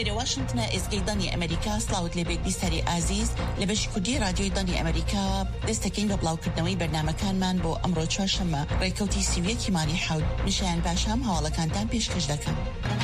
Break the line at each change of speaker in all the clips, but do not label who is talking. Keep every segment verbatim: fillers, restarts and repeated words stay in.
إيري واشنطن إزجي داني أمريكا صلاوت لبيت بيساري عزيز لبش كودي راديو داني أمريكا دستكين ببلاو كردنوي برنامج كان من بو أمرو چوارشەمە ڕێکەوتی سیویەکی مانی حەوت میشیان باشام هەواڵەکانتان پێشکەش دەکەم.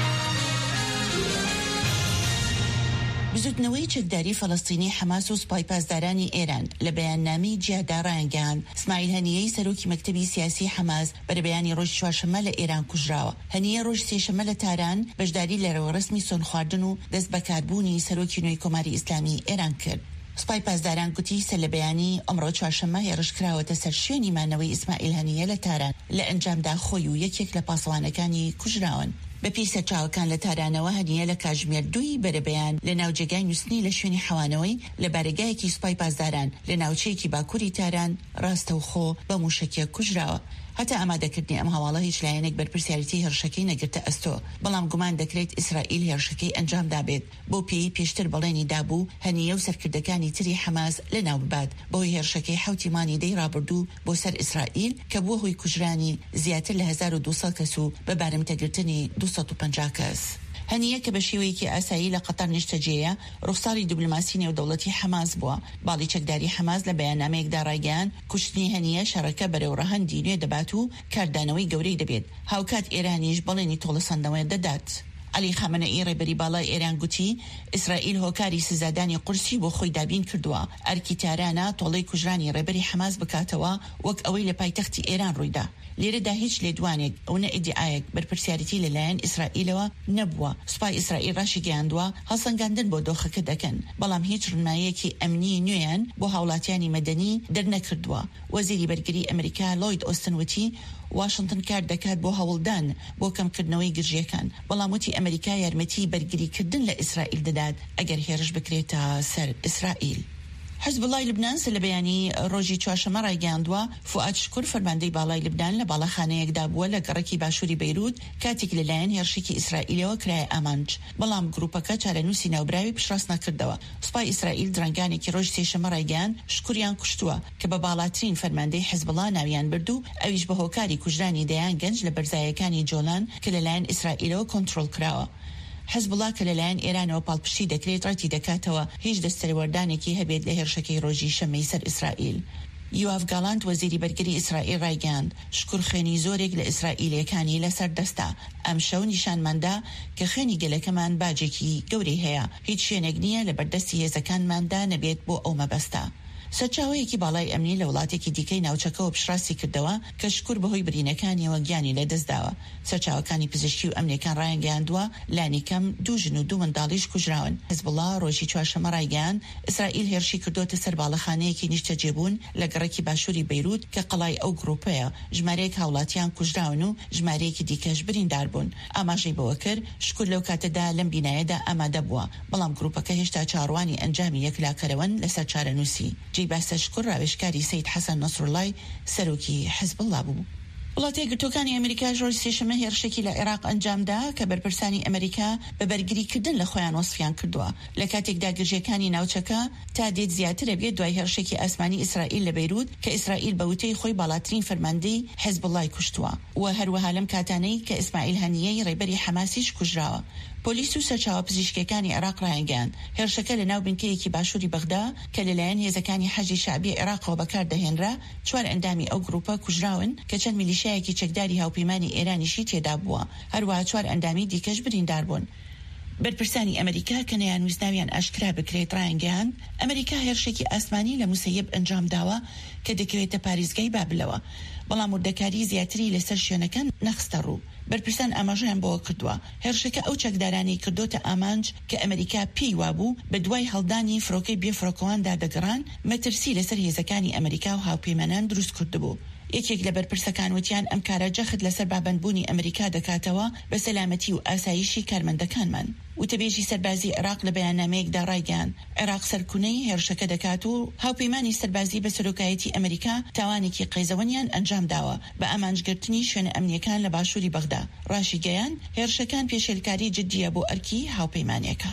بزودنەوەی چەکداری فەڵەستینی حەماس و سوپای پاسدارانی ئێران لە بەیاننامەی جیادا ڕایانگەیاند اسماعیل هەنیەی سەرۆکی مەکتەبی سیاسی حەماس بەرەبەیانی ڕۆژی چوارشەممە لە ئێران کوژراوە. هەنیە ڕۆژ سێشەممە لە تاران بەشداری لە ڕێوەڕسمی سۆن خواردن و دەست بەکاربوونی سەرۆکی نوێی کۆماری ئیسلامی ئێران کرد. سوپای پاسداران گوتی سەر لە بەیانی ئەمڕۆ چوارشەممە هێرشکراوەتە سەر شوێنی مانەوەی ئیسماعیل هەنیە لە تاران لە ئەنجامدا خۆی و یەکێک لە پاسەوانەکانی کوژراون. بەپی سەرچاوەکان لە تارانەوە هەنیە لە کاتژمێر دووی بەرەبەیان لە ناوجێگای نووسنی لە شوێنی حەوانەوەی لە بارگایەکی سوپای پاسداران لە ناوچەیەکی باکووری تاران ڕاستەوخۆ بە موشکێ کوژراوە. هەتا ئامادەکردنی ئەم هەواڵە هیچ لایەنێک بەرپرسیارەتی هێرشەکەی نەگرتە ئەستۆ، بەڵام گومان دەکرێت ئیسرائیل هێرشەکەی ئەنجام دابێت بۆ پێی پێشتر بەڵێنی دابوو هەنیە و سەرکردەکانی تری حەماس لە ناو ببات بۆی هێرشەکەی حوتی مانی دەی ڕابردوو بۆ سەر ئیسرائیل کە بووە هۆی کوژرانی زیاتر لە هەزار و دووسەد کەس و بە بارمتەگرتنی دووسەد و پەنجا کەس. هەنیە کە بە شێوەیەکی ئاسایی لە قەتەر نیشتەجێیە ڕوخساری دیبلۆماسی نێودەوڵەتی حەماس بووە. باڵی چەکداری حەماس لە بەیاننامەیەکدا ڕایگەیاند کوشتنی هەنیە شەڕەکە بەرەو ڕەهەندی نوێ دەبات و کاردانەوەی گەورەی دەبێت. هاوکات ئێرانیش بەڵێنی تۆڵەسەندەوەی دەدات. علی خامنەئی ڕێبەری باڵای ئێران گوتی ئیسرائیل هۆکاری سزادانی قورسی بۆ خۆی دابین کردووە. ئەرکی تارانە تۆڵەی کوژرانی ڕێبەری حەماس بکاتەوە وەک ئەوەی لە پایتەختی ئێران ڕوویدا. لێرەدا هیچ لێدوانێک ئەو نە ئیدعایەک بەرپرسیارەتی لەلایەن ئیسرائیلەوە نەبووە. سوپای ئیسرائیل ڕاشی گەیاندووە هەڵسەنگاندن بۆ دۆخەکە دەکەن، بەڵام هیچ ڕمایەکی ئەمنی نوێیان بۆ هاوڵاتیانی مەدەنی دەرنەکردووە. وەزیری بەرگری ئەمریکا لۆید ئۆستن وتی واشنطن کار دەکات بۆ هەوڵدان بۆ کەمکردنەوەی گرژیەکان، بەڵام وتی ئەمریکا یارمەتی بەرگریکردن لە ئیسرائیل دەدات ئەگەر هێرش بکرێتە سەر ئیسرائیل. حزب الله لبنان سە لە بەیانی ڕۆژی چوارشەممە ڕایگەیاندووە فواد شکور فەرماندەی باڵای لبنان لە باڵەخانەیەکدا بووە لە گەڕەکی باشووری بەیروت کاتێک لەلایەن هێرشێکی ئیسرائیلەوە کرایە ئامانج، بەڵام گروپەکە چارەنووسی ناوبراوی پشڕاست نەکردەوە. سوپای ئیسرائیل درەنگانێکی ڕۆژ سێشەممە ڕایگەیاند شکوریان کوشتووە کە بە باڵاترین فەرماندەی حزب الله ناویان بردو، ئەویش بە هۆکاری کوژرانی دەیان گەنج لە بەرزایەکانی جۆلان کە لەلایەن ئیسرائیلەوە کۆنتڕۆڵ کراوە. حزب الله کە لەلایەن ئێرانەوە پاڵپشتی دەکرێت ڕەتی دەکاتەوە هیچ دەستەروەردانێکی هەبێت لە هێرشەکەی ڕۆژی شەمەی سەر ئیسرائیل. یواف گاڵاند وەزیری بەرگری ئیسرائیل ڕایگەیاند شکور خێنی زۆرێک لە ئیسرائیلەکانی لەسەر دەستا. ئەم شەو نیشانماندا کە خێنی گەلەکەمان باجێکی گەورەی هەیە، هیچ شوێنێک نییە لە بەردەستی هێزەکانماندا نەبێت بۆ ئەو مەبەستە. سەرچاوەیەکی باڵای ئەمنی لە وڵاتێکی دیکەی ناوچەکەەوە پشڕاستی کردەوە کە شکور بەهۆی برینەکانیەوە گیانی لەدەستداوە. سەرچاوەکانی پزیشکی و ئەمنیەکان ڕایانگەیاندووە لانی کەم دوو ژن و دوو منداڵیش کوژراون. حزب الله ڕۆژی چوارشەممە ڕایگەیاند ئیسرائیل هێرشی کردوتە سەر باڵەخانەیەکی نیشتەجێبوون لە گەڕێکی باشووری بەیروت کە قەڵای ئەو گروپەیە. ژمارەیەک هاوڵاتیان کوژراون و ژمارەیەکی دیکەش بریندار بوون. ئاماژەی بەوە کرد شکور لەو کاتەدا لەم بینایەدا ئامادە بووە، بەڵام گروپەکە هێشتا چاڕوانی ئەنجامی یەکلاکەرەوەن لەسەر چارەنووسی. جێی باسە شکور ڕاوێژکاری سەید حەسەن نەسڕوڵای سەرۆکی حزب الله بوو. وڵاتی یەکگرتووەکانی ئەمریکا ڕۆژ سێشەممە هێرشێکی لە عێراق ئەنجامدا کە بەرپرسانی ئەمریکا بە بەرگریکردن لە خۆیان وەسفیان کردووە. لە کاتێکدا گرژیەکانی ناوچەکە تا دێت زیاترە بێت دوای هێرشێکی ئاسمانی ئیسرائیل لە بەیروت کە ئیسرائیل بە وتەی خۆی باڵاترین فەرماندەی حزب الله کوشتووە و هەروەها لەم کاتانەی کە ئیسماعیل هەنیەی ڕێبەری حەماسیش کوژراوە. پۆلیس و سەرچاوە پزیشکیەکانی عێراق ڕایانگەیاند هێرشەکە لە ناو بنکەیەکی باشووری بەغدا کە لەلایەن هێزەکانی حەجی شعبی عێراقەوە بەکاردەهێنرا چوار ئەندامی ئەو گروپە کوژراون کە چەند میلیشایەکی چەکداری هاوپەیمانی ئێرانیشی تێدا بووە، هەروەها چوار ئەندامی دیکەش بریندار بوون. بەرپرسانی ئەمریکا کە نەیانویستناویان ئاشکرا بکرێت ڕایانگەیاند ئەمریکا هێرشێکی ئاسمانی لە موسەیب ئەنجام داوە کە دەکەوێتە پارێزگای بابلەوە، بەڵام وردەکاری زیاتری لەسەر شوێنەکان نەخستە ڕوو. بەرپرسان ئاماژەیان بۆەوە کردووە هێرشەکە ئەو چەکدارانی کردوتە ئامانج کە ئەمریکا پێی وابوو بە دوای هەڵدانی فڕۆکەی بێفڕۆکەواندا دەگەڕان مەترسی لەسەر هێزەکانی ئەمریکا و هاوپەیمانان دروست کردبوو. یەکێک لە بەرپرسەکان وتیان ئەم کارە جەخت لەسەر بابەندبوونی ئەمریکا دەکاتەوە بە سەلامەتی و ئاسایشی کارمەندەکانمان. وتەبێژی سەربازی عێراق لە بەیاننامەیەکدا ڕایگەیاند عێراق سەرکونەی هێرشەکە دەکات و هاوپەیمانی سەربازی بە سەرۆکایەتی ئەمریکا تاوانێکی قەیزەوەنیان ئەنجام داوە بە ئامانجگرتنی شوێنە ئەمنیەکان لە باشووری بەغدا. ڕاشی گەیاند هێرشەکان پێشێلکاری جددیە بۆ ئەرکی هاوپەیمانیەکە.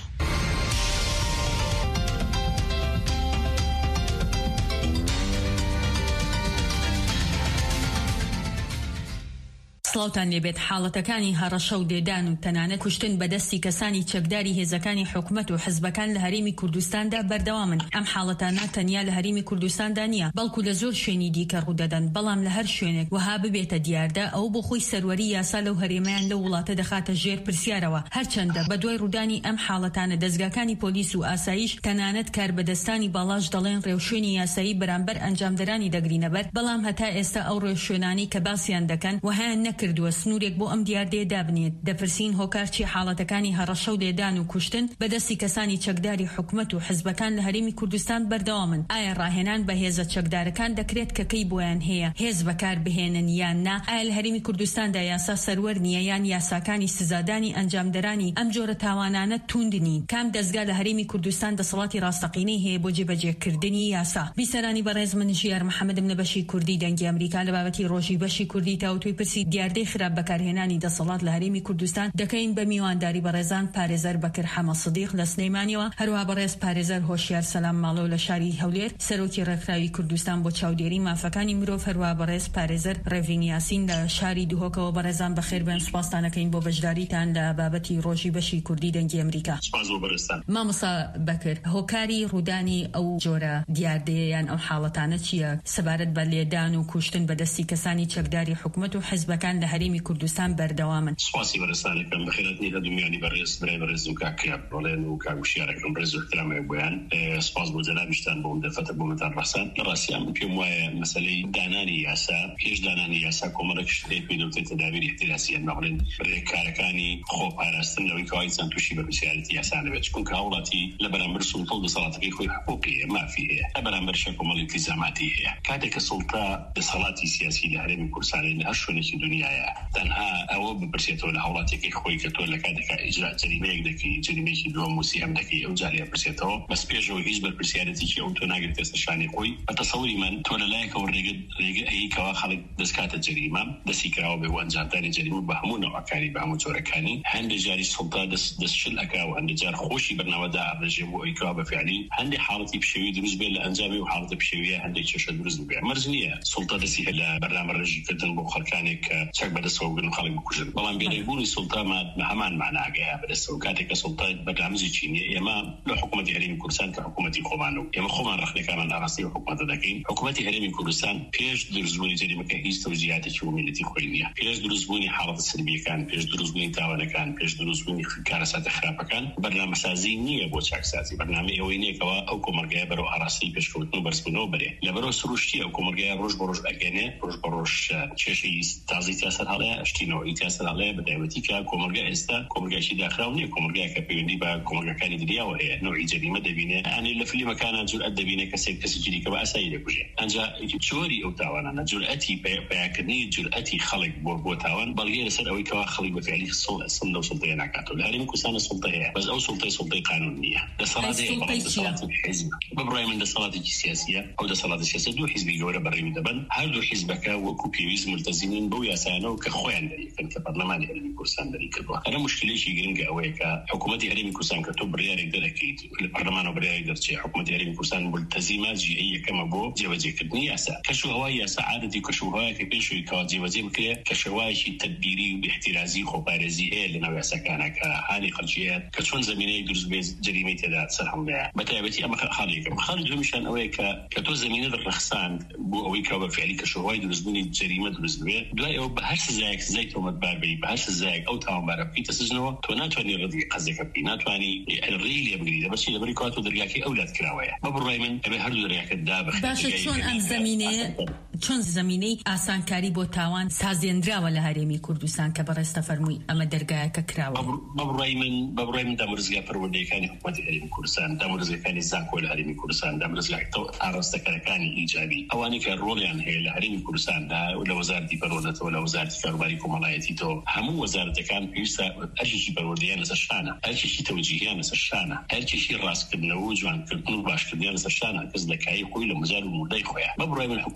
سڵاوتان لێبێت. حاڵەتەکانی هەڕەشە و دێدان و تەنانەت کوشتن بەدەستی کەسانی چەکداری هێزەکانی حکومەت و حزبەکان لە هەرێمی کوردستاندا بەردەوامن. ئەم حاڵەتانە تەنیا لە هەرێمی کوردستاندا نییە، بەڵکو لە زۆر شوێنی دیکە ڕوودەدەن، بەڵام لە هەر شوێنێک وها ببێتە دیاردا ئەو بۆ خۆی سەروەری یاسا لەو هەرێمەیان لە وڵاتە دەخاتە ژێر پرسیارەوە. هەرچەندە بە دوای ڕوودانی ئەم حاڵەتانە دەستگاکانی پۆلیس و ئاسایش تەنانەت کاربەدەستانی باڵاش دەڵێن ڕێوشوێنی یاسایی بەرامبەر ئەنجامدەرانی دەگرینەبەر، بەڵام هەتا ئێستا ئەو ڕێوشوێنانی کە باسییان دەکەن وهیان نەکردووە سنوورێک بۆ ئەم دیاردەیە دابنێت. دەپرسین هۆکار چی حاڵەتەکانی هەڕەشە و لێدان و کوشتن بەدەستی کەسانی چەکداری حکومەت و حزبەکان لە هەرێمی کوردستان بەردەوامن. ئایا ڕاهێنان بە هێزە چەکدارەکان دەکرێت کە کەی بۆیان هەیە هێز بەکار بهێنن یان نا؟ ئایا لە هەرێمی کوردستاندا یاسا سەروەر نییە یان یاساکانی سزادانی ئەنجامدەرانی ئەم جۆرە تاوانانە توندنین؟ کام دەستگا لە هەرێمی کوردستان دەسەڵاتی ڕاستەقینەی هەیە بۆ جێبەجێکردنی یاسا؟ بیسەرانی بەڕێز من ژیار محەممەدم لە بەشی کوردی دەنگی ئەمریکا لە بابەتی ڕۆژی بەشی کوردی تاوتوی پرسی دیاردەی خراپ بەکارهێنانی دەسەڵات لە هەرێمی کوردستان دەکەین بە میوانداری بەڕێزان پارێزەر بەکر حەمە سدیق لە سلەیمانیەوە، هەروەها بەڕێز پارێزەر هۆشیار سەلام ماڵۆ لە شاری هەولێر سەرۆکی ڕێکخراوی کوردستان بۆ چاودێری مافەکانی مرۆڤ، هەروەها بەڕێز پارێزەر ڕێڤین یاسین لە شاری دوهۆکەوە. بەڕێزان بەخێر بێن، سوپاستانەکەین بۆ بەشداریتان لە بابەتی ڕۆژی بەشی کوردی دەنگی ئەمریکا.
سپاس بۆ بەڕێستان.
مامۆستا بەکر، هۆکاری ڕوودانی ئەو جۆرە دیاردەیەیان ئەو حاڵەتانە چییە سەبارەت بە لێدان و کوشتن بەدەستی کەسانی چەکداری حکومەت و حزبەکان لە هەرێمی کوردستان بەردەوامن؟
سپاسی بەڕێستانەکەم بەخێرەتنی هەردوومیانی بەڕێز برای بەڕێز و کاکیا بڵێن و کاگوشیارەکەم ڕێز و احترامێ بۆیان. سپاس بۆ جەنابیشتان بۆ دەفەتە بۆمەتان ڕەسان. لە ڕاستیان پێم وایە مەسەلەی دانانی یاسا پێش دانانی یاسا کۆمەڵێک شتێک پێدەوتێتە دابیری احتیراسیان بەڵێن ڕێککارەکانی خۆپاراستن لەوەی کەوای چەند تووشی بەرپرسیارەتی یاسا نەبێت، چونکە هاوڵاتی لە بەرامبەر سوڵتە و دەسەڵاتەکەی خۆی حقوقی هەیە، مافی هەیە، لە بەرامبەر کۆمەڵی التیزاماتی هەیە. کاتێک کە سوڵتە دەسەڵاتی سیاسی لە هەرێمی کوردستان لە هەر شوێنێکی دنیایە تەنها ئەوە بپرسێتەوە لە هاوڵاتێکی خۆی کە تۆ لە کاتێکا ئیجرا جەریمەیەک دەکەی، جەریمەیەکی دووەم موسی هەم دەکەی، ئەو جا لێ پرسێتەوە بەس پێشەوە هیچ بەرپرسیارەتێکی ئەو تۆ ناگرێتە سەر شانی خۆی. بە تەسەووری من تۆ لەلایەکەوە ڕێگە ئەیکەوە خەڵک دەستکاتە جەریمە دەستی کراوە بێ ئەنجامدانی جەریمە بە هەموو نەوەکانی بە هەموو جۆرەکانی. هەندێک جاری سوڵتە دەستشل ئەکا و هەندێک جار خۆشی بەرنامەدا ئەڕێژێ بۆ ئەیکەوە بەفعلی. هەندێک حاڵەتی پشێوی دروست بێت لە ئەنجامی و حاڵەتە پشێویە هەندێک کێشە دروست بێت. مەرج نییە سوڵتە دەستی لە بەرنامە ڕێژیکردن بۆ خەڵکانێک کە چەک بەدەستەوە بگرن و خەڵک بکوژن، بەڵام بێلێبوونی سوڵتە هەمان معناگەیە بەدەستەوە. کاتێک کە سوڵتە بەرنامجی چینیە، ئێمە لە حکوومەتی هەرێمی کوردستان کە حکوومەتی خۆمان و ئێمە خۆمان ڕەخنەکانمان ئاڕاستی و حکوومەتە دەکەین. حکوومەتی هەرێمی کوردستان پێش دروستبوونی جەریمەکە هیچ تەوجیهاتێکی ومێنێتی خۆی نییە. پێش دروستبوونی حاڵەتە سلبیەکان، پێش دروستبوونی تاوانەکان، پێش دروستبوونی کارەساتە خراپەکان بەرنامەسازی نییە بۆ چاکسازی. بەرنامە ئەوەی نییەکەوە ئەو کۆمەلگایە بەرەو ئاراستی پێشکەوتن و بەرزبوونەوە بەرێ. لەبەرەوە سروشتی ئەو کۆمەلگایە ڕۆژ بە ڕۆژ ئەگەنێ، ڕۆژ بە ڕۆژ کێشەی تازی تیاسەر هەڵەیە، شتینەوەی تیاسەر هەڵەیە. بەتایبەتی کە کۆمەلگا ئێستا کۆمەلگایشی داخراو نییە، کۆمەلگایەکە پەیوەندی بە کۆمەلگاکانی دنیاوە هەیە. نوعی جەریمە دەبینێ، ئەنێ لە فیلمەکانە جورئەت دەبینێ کەسێک کەسی جریکە بە ئاسایی دەکوژێ. ئەنجا جۆری ئەو تاوانانە جورئەتی پیاکردنی جورئەتی خەڵک بۆ بۆ تاوان بەڵگەی لەسەر ئەوەی کەوا خەڵک بەفعلی سڵ لەو سوڵتەیە ناکاتەوە. لە هەرێمی کوردستان سوڵتە هەیە، بەس ئەو سوڵتەی سوڵتەی قانون نییە. دەسەڵات هەیە، بەڵام دەسەڵاتی حیزب بەبڕای من دەسەڵاتێکی سیاسیە. ئەو دەسەڵاتی سیاسی دوو حیزبی گەورە بەڕێوی دەبن، هەردوو حیزبەکە وەکو پێویست ملتەزمین بەو یاسایانەوە کە خۆیان دەریکەن کە پەرلەمانی هەرێمی کوردستان دەری کردووە. هەرە مشکلێکی گرنگە ئەوەیە کە حکوومەتی هەرێمی کوردستان کە تۆ بڕیارێک دەرەکەیت لە پەرلەمانەوە بڕیارێک دەرچێت، حکوومەتی هەرێمی کوردستان ملتەزیمە جیهەیە یەکەمە بۆ جێبەجێکردنی یاسا. کەشوهەوای یاسا عادەتی کەشوهەوایەکە پێشەوەی کەوا جێبەجێ بکرێت، کەشوهەوایەکی تەدبیری و احتیرازی خۆپارێزی هەیە لەناو یاساکانە کە هانی خەڵکیە کە چۆن زمینەیەک دروست بێت جەریمەی تێدا سەرهەڵدایە. بەتایبەتی ئەمە خاڵێکم خاڵی دومیشان ئەوەیە کە کە تۆ زمینە ڕەخساند بۆ ئەوەی کە بەفعلی کەشوهەوای دروستبوونی جەریمە دروست بێت، دوای ئەوە بە هەر سزایەک سزای تۆمەتبار بێت، بە هەر سزایەک ئەو تاوانبارە بکەیتە سزنەوە، تۆ ناتوانانی ڕەدی قەزێکە بکەی، ناتوانانی ڕێی لێ بگریت. بەچی لەبەری کات و دەرگاکەی ئەولاد کراوەیە. بە بڕای من ئەبێ هەردوو دەرگاکە دابخێت.
باشە چۆن ئەم زمینەیە چۆن زمینەی ئاسانکاری بۆ تاوان سازێنراوە لە هەرێمی کوردستان کە بەڕێستە فەرمووی ئەمە دەرگایەکە کراوە؟
بەبڕای من بەبڕای من دامەرزگا پەروەردەیەکانی حکوومەتی هەرێمی کوردستان، دامەرزگاکانی زانکۆ لە هەرێمی کوردستان، دامەرزگاکە ئاڕاستەکەرەکانی ئیجابی ئەوانی کە ڕۆڵیان هەیە لە هەرێمی کوردستاندا لە وەزارەتی پەروەردەتەوە، لە وەزارەتی کاروباری کۆمەڵایەتی تۆ هەموو وەزارەتەکان پێویستە ئەرکێکی پەروەردەیان لەسەر شانە، ئەرکێکی تەوجیهیان لەسەر شانە، ئەرکێکی ڕاستکردنەوە و جوانکردن و باشکردنیان لەسەر شانە. کەس لەکایی خۆی لە مزار و موردەی خۆیە. بەبڕای من حکوومەتی هەرێمی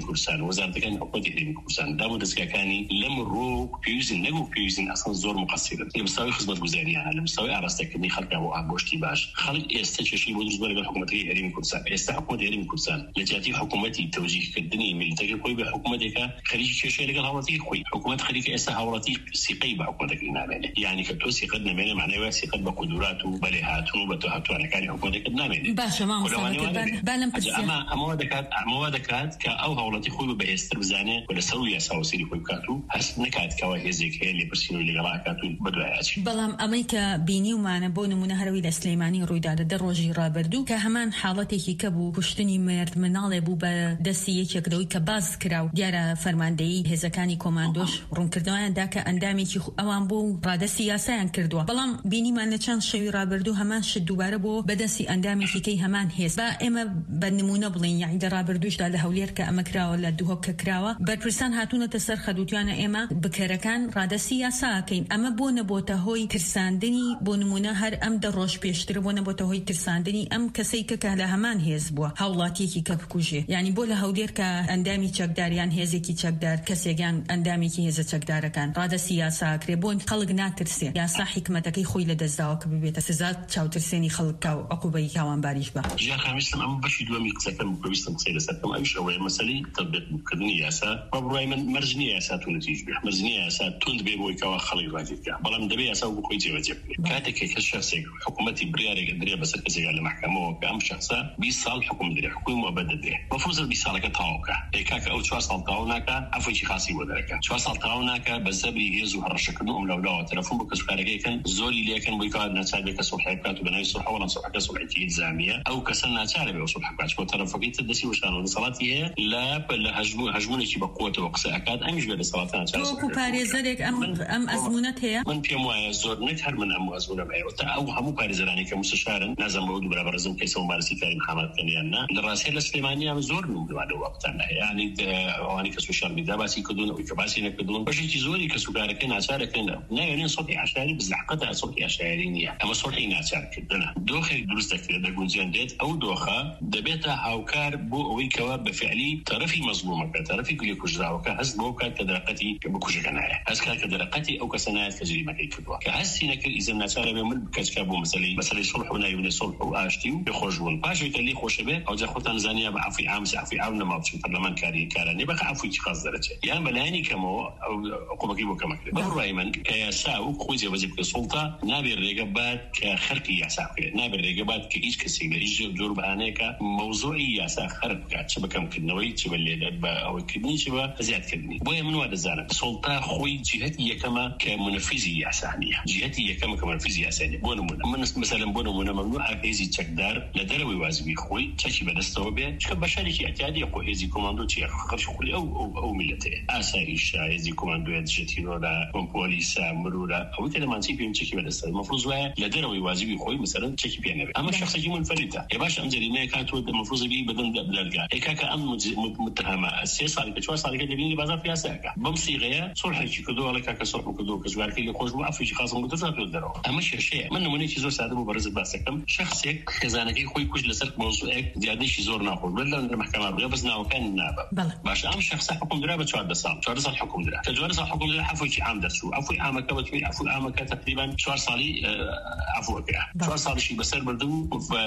كردستان وزارة كان حكومة هرمي كردستان دابو دەستگاکانی لەم ڕۆ پێویستن نەبوو پێویستن ئەسڵ زۆر مقصرن لەمستاوی خزمەتگوزاریانە لەمستاوی ئاراستەکردنی خەڵکا بۆ ئابۆشتی باش خەڵک ئێستا چێشەی بۆ دروست بووە لەگەڵ حکوومەتی هەرێمی کوردستان ئێستا حکوومەتی هەرێمی کوردستان لە جیاتی حکوومەتی تەوجیهکردنی میلیتەکەی خۆی بە حکوومەتێکە خەریکی کێشەی لەگەڵ هاوڵاتی خۆی حکوومەت خەریکە ئێستا هاوڵاتی سیقەی بە حکوومەتەکەی نامێنێت یعنی کە تۆ سیقەت نامێنێ معنای وایە سیقەت بە قودورات و بەلێ هاتوو بە تۆ هاتووانەکانی حکوومەتێکت نامێنێت
باشە مامۆستا بالم
ئەمە ئەمەوە دەکات ئەمەوە دەکات کە ئەو هاوڵاتی خۆی بەهێزتر بزانێت و لەسەر یاسا و سەیری خۆی بکات و هەست نکات کەەوە هێزێک هەیە لێپرسین و لەگەڵاکات و بەدوایاچی
بەڵام ئەمەی کە بینیومانە بۆ نمونە هەروی لە سلەیمانی ڕوویدادە دە ڕۆژی ڕابردوو کە هەمان حاڵەتێکی کە بوو کوشتنی مرد مناڵێ بوو بە دەستی یەکێکەوەی کە باز کرا و دیارە فەرماندەیی هێزەکانی کۆماندۆش ڕوونکردنەوەیاندا کە ئەندامێکی ئەوان بۆ ڕادەستی یاسایان کردووە بەڵام بینیمان لە چەند شەوی ڕابردوو هەمان شت دووبارە بۆ بەدەستی ئەندامێکی کەی هەمان هێز با ئێمە بە نمونە بڵین یعنی دە ڕابردووشدا لە هەولێر کە ئەمە کراوە لە دووهۆک کە کراوە بەرپرسان هاتوونەتە سەر خەدوتیانە ئێمە بکەرەکان ڕادەستی یاساکەین ئەمە بۆ نەبۆتە هۆی ترساندنی بۆ نمونە هەر ئەم دە ڕۆژ پێشتر بۆ نەبۆتە هۆی ترساندنی ئەم کەسەی کە لە هەمان هێز بووە هاوڵاتیەکی کە بکوژێ یعنی بۆ لە هەولێر کە ئەندامی چەکداریان هێزێکی چەکدار کەسێکیان ئەندامێکی هێزە چەکدارەکان ڕادەستی یاساکرێ بۆ خەڵک ناترسێ یاسا حکمەتەکەی خۆی لە دەستداوە کە ببێتە سزا چاوترسێنی خەڵک و عقوبەی تاوانباریش بە
ژیا خامیستم ئەم بەشی دووەمی قسەکەم پێویستم قسەی لەسەرکەم ئەویش ئەوەیە مەسەلەی تەطبیقکردنی یاسا بەڕای من مەرج نییە یاسا تون نەتیجە بێ مەرج نییە یاسا تند بێ بۆی کەوا خەڵک ڕازی بکات بەڵام دەبێ یاسا بۆ خۆی جێبەجێ بکرێت کاتێک کە شەخسێک حکوومەتی بڕیارێک درێ بەسەر کەسێکا لە محکەمەوە کە ئەم شەخسە بیست ساڵ حکم درێ حکومی مؤبەد دەدرێ مەفروضە بیست ساڵەکە تەواوکە ئێکاکە ئەو چوار ساڵ تەواو ناکە عەفوێکی خاسی بۆ دەرەکات چوار ساڵ تەواو ناکە بە زەبری هێز و هەڕەشەکردن و ئەملاولاوە تەلەفۆن بۆ کەسوکارەکەیکەن زۆری لێکەن بۆی کات ناچار بێ کە سوڵحی بکات و بەناوی سوڵح وەڵام سوڵحەکە سوڵحێکی ئیلزامیە ئەو کەسە ناچارە بێ سوڵح بکات بۆ تەرەفەکەی تر دەستی وشانەوە دەسەڵاتی هەیە لە لە هەژمونێکی بە قووەتەوە قسە ئەکات ئەمیش بێ دەسەڵات ناچار
وەکو پارێزەرێک ئەم ئەم ئەزمونەت هەیە
من پێم وایە زۆر نەک هەر من ئەم ئەزمونە هەیە تا ئەو هەموو پارێزەرانی کە مستشارن نازم بە دوو بەرابەر ڕزم کەیسە و مارسی کاری محەمەدکەنیان نا لە ڕاستی لە سلێمانیان زۆر نوردووە لە وەقتانە یعنی ئەوانی کە سوشال میدیا باسی کردوون ئەوی کە باسی نەکردوون بەشێکی زۆری کە سوکارەکەی ناچارەکەن ناوێنێن سۆڵحی عەشایری بزەحمەتە سۆڵحی عەشایری نییە ئەمە سۆڵحی ناچارکردنە دۆخێک دروست دەکرێت دەگونجێندێت ئەو دۆخە دەبێتە هاوکار بۆ ئەوەی کەوا بەفعلی تەرەفی مەزلومەکە تەرەفی گوێ کوژراوەکە هەست بۆ کات کە دەرەقەتی بکوژەکە نایە هەست کات کە دەرەقەتی ئەو کەسە نایەت کە جریمەکەی کردووە کە هەستی نەکرد ئیزن ناچارە بێ من بکەچکا بۆ مەسەلەی مەسەلەی سۆڵح و ناوێنێ سۆڵح و ئاشتی و بخۆشبوون پاشەوەی کە لێ خۆشە بێ ئەوجا خۆتان زانیە بە عەفوی عام عەفوی عام نەما بچین پەرلەمانکاری کارانێ بەخە عەفویی خاص دەرەچێت یان بەلایەنی کەمەوە ئەو عقوبەکەی بۆ کەمەکرێت بەڕای من کە یاسا و خۆی جێبەجێ بکە سوڵتا نابێت ڕێگە بات کە خەرقی یاسا بکرێت نابێت ڕێگە بات کە هیچ کەسێک لە هیچ جۆر بەهانەیەکە مەوزوعی یاسا خەرق بکات چ بەکەمکردنەوەی چ بە لێدەر بە ئەوەکردنی چ بە زیادکردنی بۆیە من وا دەزانم سوڵتا خۆی جهەتی یەکەمە کە منفیزی یاسا نییە جهەتی یەکەمە کە منفیزی یاسا نییە بۆ نمونە من مەسەلەن بۆ نمونە مەمنوع هێزی چەکدار لە دەرەوەی واجبی خۆی چەکی بەدەستەوە بێ چکە بەشارێکی ئەتیادی خۆ هێزی کۆماندۆ چیە خەرج خولی ئەو ئەو میلەتەیە ئاسایشە هێزی کۆماندۆیە دژەتیرۆدا پۆلیسە مرورە ئەوەی کە لەمانچی پێم چەکی بەدەستە مەفروض وایە لە دەرەوەی واجبی خۆی مەسەلەن چەکی پێ نەبێت ئەمە شەخسێکی منفەریدە ێ باش ئەم جەریمەیە کاتوە مەفروض بی بەدەن دەرگا ئێکاکە ئەم متهمە سێ ساڵی کە چوار ساڵێکە دەبینی بازار پیاسەکە بەم سیغەیە سۆڵحێکی کردووە لە کاکە سۆڵح کردووە کە جوارکەی لە خۆش بوو عەفوێکی خاصم گوتەزاتوە دەرەوە ئەمە شێشەیە من نمونەیەکی زۆر سادە بۆ بەڕێزت باسەکەم شەخسێک خێزانەکەی خۆی کوژ لەسەر مەوزوعێک زیادەیەکی زۆر ناخۆش بێت لە محکەمە بڕێ بەس ناوەکان نابە باش ئەم شەخسە حکم درا بە چواردە ساڵ چواردە ساڵ حکم درا کە چواردە ساڵ حکم درا عەفوێکی عام دەرچوو عەفوی عامەکە بەتوێی عەفوی عامەکە تقریبا چوار ساڵی عەفوەکرا چوار ساڵیشی بەسەر بردبوو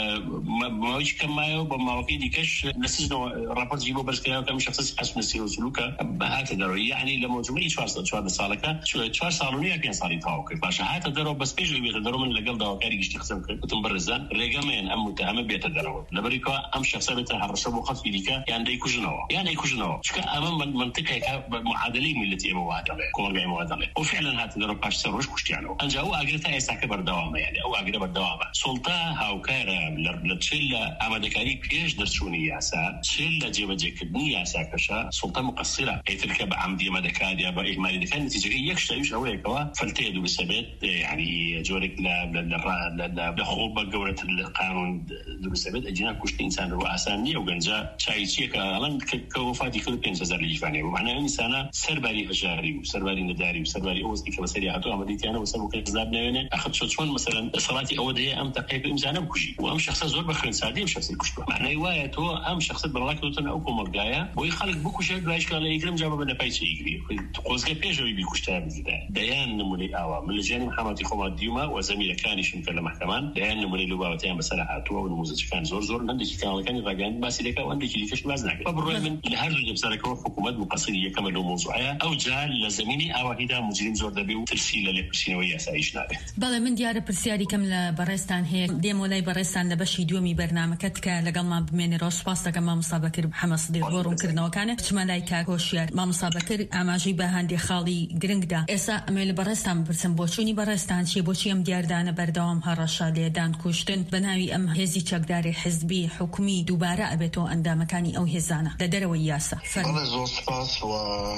ماوەیەکی کەم مایەوە بە ماوەکەی دیکەش لە سزنەوە راپۆرتی بۆ بەرزکراوە کە شخص حسن السير وسلوكه هات درو يعني لموجودي شوار شوار سالكه شوار سالونيه كان صاري تاوك باش هات درو بس بيجي بيقدروا من لقل دواكاري يشتي خصم كنتم برزان ريغامين ام متهم بيت درو لبريكا ام شخص بتاع الرشب خف ديكا يعني دي كوجنوا يعني كوجنوا شكا امام منطقه معادلين من التي مواجهه كون جاي مواجهه وفعلا هات درو باش سروش كشتيانو انجا هو اجرتا يساك بردوامه يعني او اجر بردوامه سلطه هاوكار لتشيلا امدكاري بيش درسوني ياسا تشيلا جيبجكدني ياسا كشا سلطه مقصره اي تلك بعمدي مدكاديا باهمال دي كان نتيجه يكشف ايش هو كوا فلتيدو بسبب يعني جورك لا لا لا لا خوب جوره القانون بسبب اجينا كشت انسان رؤساني او جنجا شايشي كلام كوفاتي كل بينزا ليفاني ومعناه انسان سرباري هجاري وسرباري نداري وسرباري اوس كيف مسريا هاتو عمليتي انا وسبب كذاب نينه اخذ شلون مثلا صلاتي اوديه ام تقيك امزانه بكشي وام شخص زور بخير سادي شخص كشتو معناه وايته ام شخص بلاك دوتنا او كومرجاي وایە بۆی خەڵک بکوشێت دوایش کاڵە یەکرم جا بە نەپای چیگری قۆزگە پێشەوەی بیکوشتا بزدا دەیان نمونەی ئاوا من لە ژیانی محەمەدی خۆما دیومە و زەمیرەکانیشم کە لە محکەمان دەیان نمونەی لە بابەتیان بەسەر هاتووە و نموزەچەکان زۆر زۆر هەندێکی کاڵەکانی ڕاگەیاند باسی دەکات و هەندێکی دیکەش باز ناکرێت بەڕۆی من لە هەردوو جەبسەرەکەەوە حکوومەت مقەسری یەکەمە لەو مۆزوعەیە ئەو جا لە زەمینی ئاواهیدا مجرم زۆر دەبێ و ترسی لە لێپرسینەوەی یاساییش نابێت.
بەڵێ من دیارە پرسیاری کەم لە بەڕێستان هەیە دێمۆلای بەڕێستان لە بەشی دووەمی بەرنامەکەت کە لەگەڵمان بمێنێرەوە سوپاس دەکەم مامۆستا بەکر محەممەد سدیق بۆ ڕوونکردنەوەکانە چمە لای کاک هۆشیار مامۆستا بەکر ئاماژەی بە هەندێک خاڵی گرنگدا ئێستا ئەمێ لە بەڕێستان بپرسم بۆ چوونی بەڕێستان چیە بۆچی ئەم دیاردانە بەردەوام هەڕەشە لێدان کوشتن بە ناوی ئەم هێزی چەکداری حزبی حکومی دووبارە ئەبێتەوە ئەندامەکانی ئەو هێزانە لە دەرەوەی یاسا.
زۆر سپاس و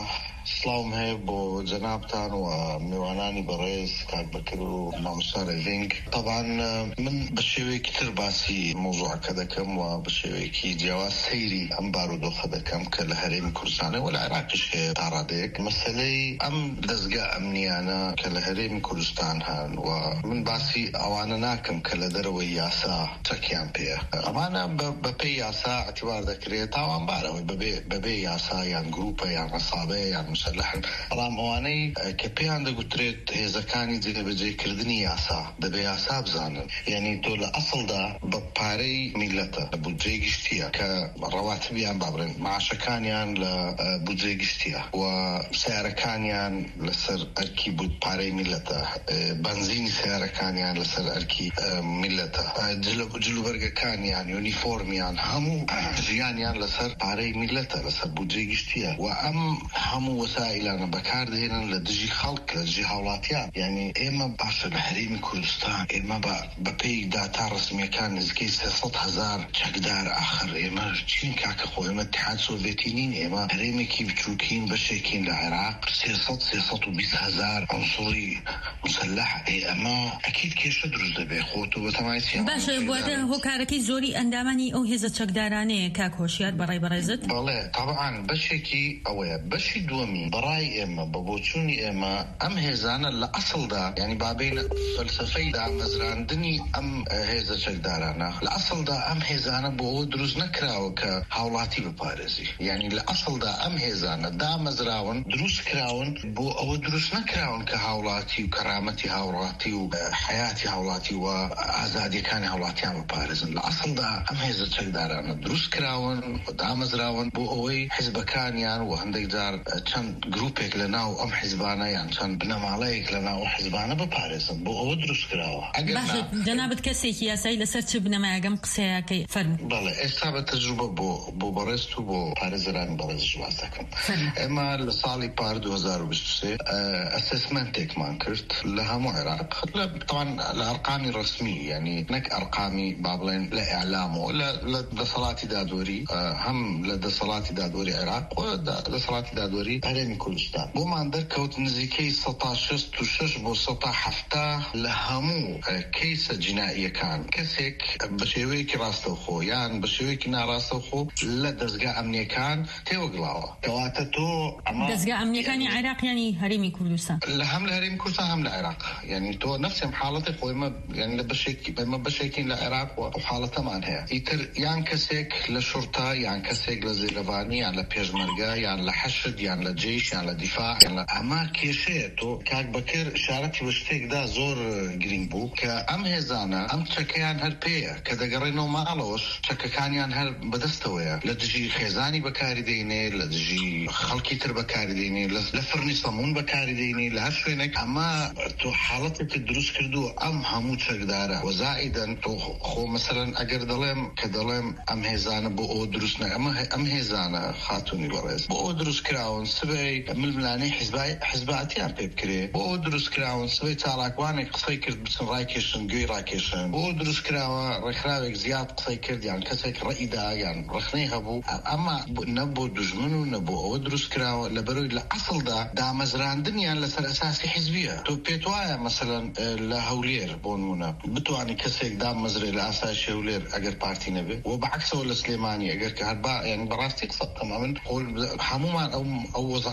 سلااوم هەیە بۆ جەنابتان و میوانانی بەڕێز کاک بەکر و مامۆستا ڕێڤینگ. طبعا من بە شێوەیەکی تر باسی مۆزوعەکە دەکەم و بە شێوەیەکی جیاواز سەیری ئەم بارودۆخە دەکەم کە لە هەرێمی کوردستانە و لە عێراقیش هەیە تا ڕادەیەک مەسەلەی ئەم دەستگا ئەمنیانە کە لە هەرێمی کوردستان هەن و من باسی ئەوانە ناکەم کە لە دەرەوەی یاسا چەکیان پێە. ئەمانە بەپێی یاسا ئەتیبار دەکرێت تاوانبارەوەی بەبێ یاسا یان گروپە یان ڕەسابەیە یان مسلحن بەڵام ئەوانەی کە پێیان دەگوترێت هێزەکانی جێبەجێکردنی یاسا دەبێ یاسا بزانن یعنی تۆ لە ئەسڵدا بە پارەی میلەتە لە بودجێ گشتیە کە ڕەواتبیان بابرن معاشەکانیان لە بودجێ گشتیە و سیارەکانیان لەسەر ئەرکی بود پارەی میلەتە بنزینی سیارەکانیان لەسەر ئەرکی میلەتە جلوبەرگەکانیان یونیفۆرمیان هەموو ژیانیان لەسەر پارەی میلەتە لەسەر بودجێ گشتیە و ئەم هەموو وەسائلانە بەکاردێنن لە دژی خەڵک لە دژی هاوڵاتیان یعنی ئێمە باشە لە هەرێمی کوردستان ئێمە بەپێی داتا ڕسمیەکان نزیکەی سێسەد هەزار چەکدار ئاخر ئێمە چین کاکە خۆ ئێمە اتحاد سۆڤێتی نین ئێمە هەرێمێکی بچووکین بەشێکین لە عێراق سێسەد سێسەد و بیست هەزار عنسوری مسلح ئێمە ئەکید کێشە دروست دەبێ خۆت و بەتەمایسیان
باشە بۆتە هۆکارەکەی زۆری ئەندامانی ئەو هێزە چەکدارانەیە کاک هۆشیار بەڕای بەڕێزت.
بەڵێ طبعا بەشێکی ئەوەیە بەشی دووەمی بەڕای ئێمە بە بۆچوونی ئێمە ئەم هێزانە لە ئەسڵدا ینی بابین فەلسفەی دامەزراندنی ئەم هێزە چەکدارانە لە ئەسڵدا ئەم هێزانە بۆ ئەوە دروست نەکراوە کە هاوڵاتی بپارێزی یعنی لە ئەسڵدا ئەم هێزانە دامەزراون دروست کراون بۆ ئەوە دروست نەکراون کە هاوڵاتی و کەرامەتی هاوڵاتی و حیاتی هاوڵاتی و ئازادیەکانی هاوڵاتیان بپارێزن. لە ئەسڵدا ئەم هێزە چەکدارانە دروست کراون و دامەزراون بۆ ئەوەی حیزبەکانیان و هەندێک جار چەند گروپێک لە ناو ئەم حیزبانە یان چەند بنەماڵەیەک لە ناو حیزبانە بپارێزن بۆ ئەوە دروست کراوە.
باشە جەنابەت کەسێکی یاسایی لەسەر چ بنەمایەکەم قسەیەکەی فەرموو.
بەڵێ ئێستا بە تەجروبە بۆ بۆ بەڕێست و بۆ پارێزەرانی بەڕێزش باس دەکەم. ئێمە لە ساڵی پار دوو هەزار و بیست و سێ ئەسسمنتێکمان کرد لە هەموو عێراق طبعاً لە ئەرقامی ڕسمی یعنی نەک ئەرقامی با بڵێن لە ئیعلامەوە لە دەسەڵاتی دادوەری هەم لە دەسەڵاتی دادوەری عێراق و دەسەڵاتی دادوەری هەرێمی کوردستان بۆمان دەرکەوت نزیکەی سەد و شەست و شەش بۆ سەد و هەفتە لە هەموو کەیسە جیناییەکان کەسێک بە شێوەیەکی ڕاستەوخۆ یان بە شێوەیەکی ناڕاستەوخۆ لە دەستگا ئەمنیەکان تێوەگڵاوە. کەواتە تۆ
دەستگا ئەمنیەکانی عێراق ینی هەرێمی کوردستان
لە هەم لە هەرێمی کوردستان هەم لە عێراق یعنی تۆ نفسم حاڵەتی خۆیمە یعنی لە بەشێکی بەمە بەشێکین لە عێراق و حاڵەتەمان هەیە ئیتر یان کەسێک لە شورتا یان کەسێک لە زێرەبانی یان لە پێشمەرگە یان لە حەشد یان لە جێش یان لە دیفاع ئەمە کێشەیە. تۆ کاک بەکر شارەتی بە شتێکدا زۆر گرنگ بوو کە ئەم هێزانە ئەم چەکەیان هەر پێیە کە دەگەڕێنەوە ماڵەوەش چەکەکانیان هەر بەدەستەوەیە لە دژی خێزانی بەکاری دێنێ لە دژی خەڵکی تر بەکاری دێنێ لە فڕنی سەمون بەکاری دێنێ لە هەر شوێنێک. ئەمە تۆ حاڵەتێکی دروست کردووە ئەم هەموو چەکدارە وەزائیدەن تۆ خۆ مەسەلەن ئەگەر دەڵێم کە دەڵێم ئەم هێزانە بۆ ئەوە دروست نە ئەمە ئەم هێزانە خاتونی بەڕێز بۆ ئەوە دروست کراون سبەی ململانەی حیزباتیان پێ بکرێ بۆ ئەوە دروست کراون سبەی چالاکوانێک قسەی کرد بچن ڕاکێشن گوێی ڕاکێشن بۆ ئەوە دروست کراوە ڕێکخراوێک زیاد قسەی کرد یان کەسێک ڕەئیدا یان ڕخنەی هەبوو. ئەمە نە بۆ دوژمن و نە بۆ ئەوە دروست کراوە لە بەرەوەی لە ئەسڵدا دامەزراندنیان لەسەر ئەساسی حیزبیە. تۆ پێت وایە مەسەلەن لە هەولێر بۆ نمونە بتوانانی کەسێک دامەزرێ لە ئاسایشی هەولێر ئەگەر پارتی نەبێت و بەعکسەوە لە سلێمانی ئەگەر کە هەر با یعنی بەڕاستی قسە تەمامەن هەمومان ئەو ئەو وەزع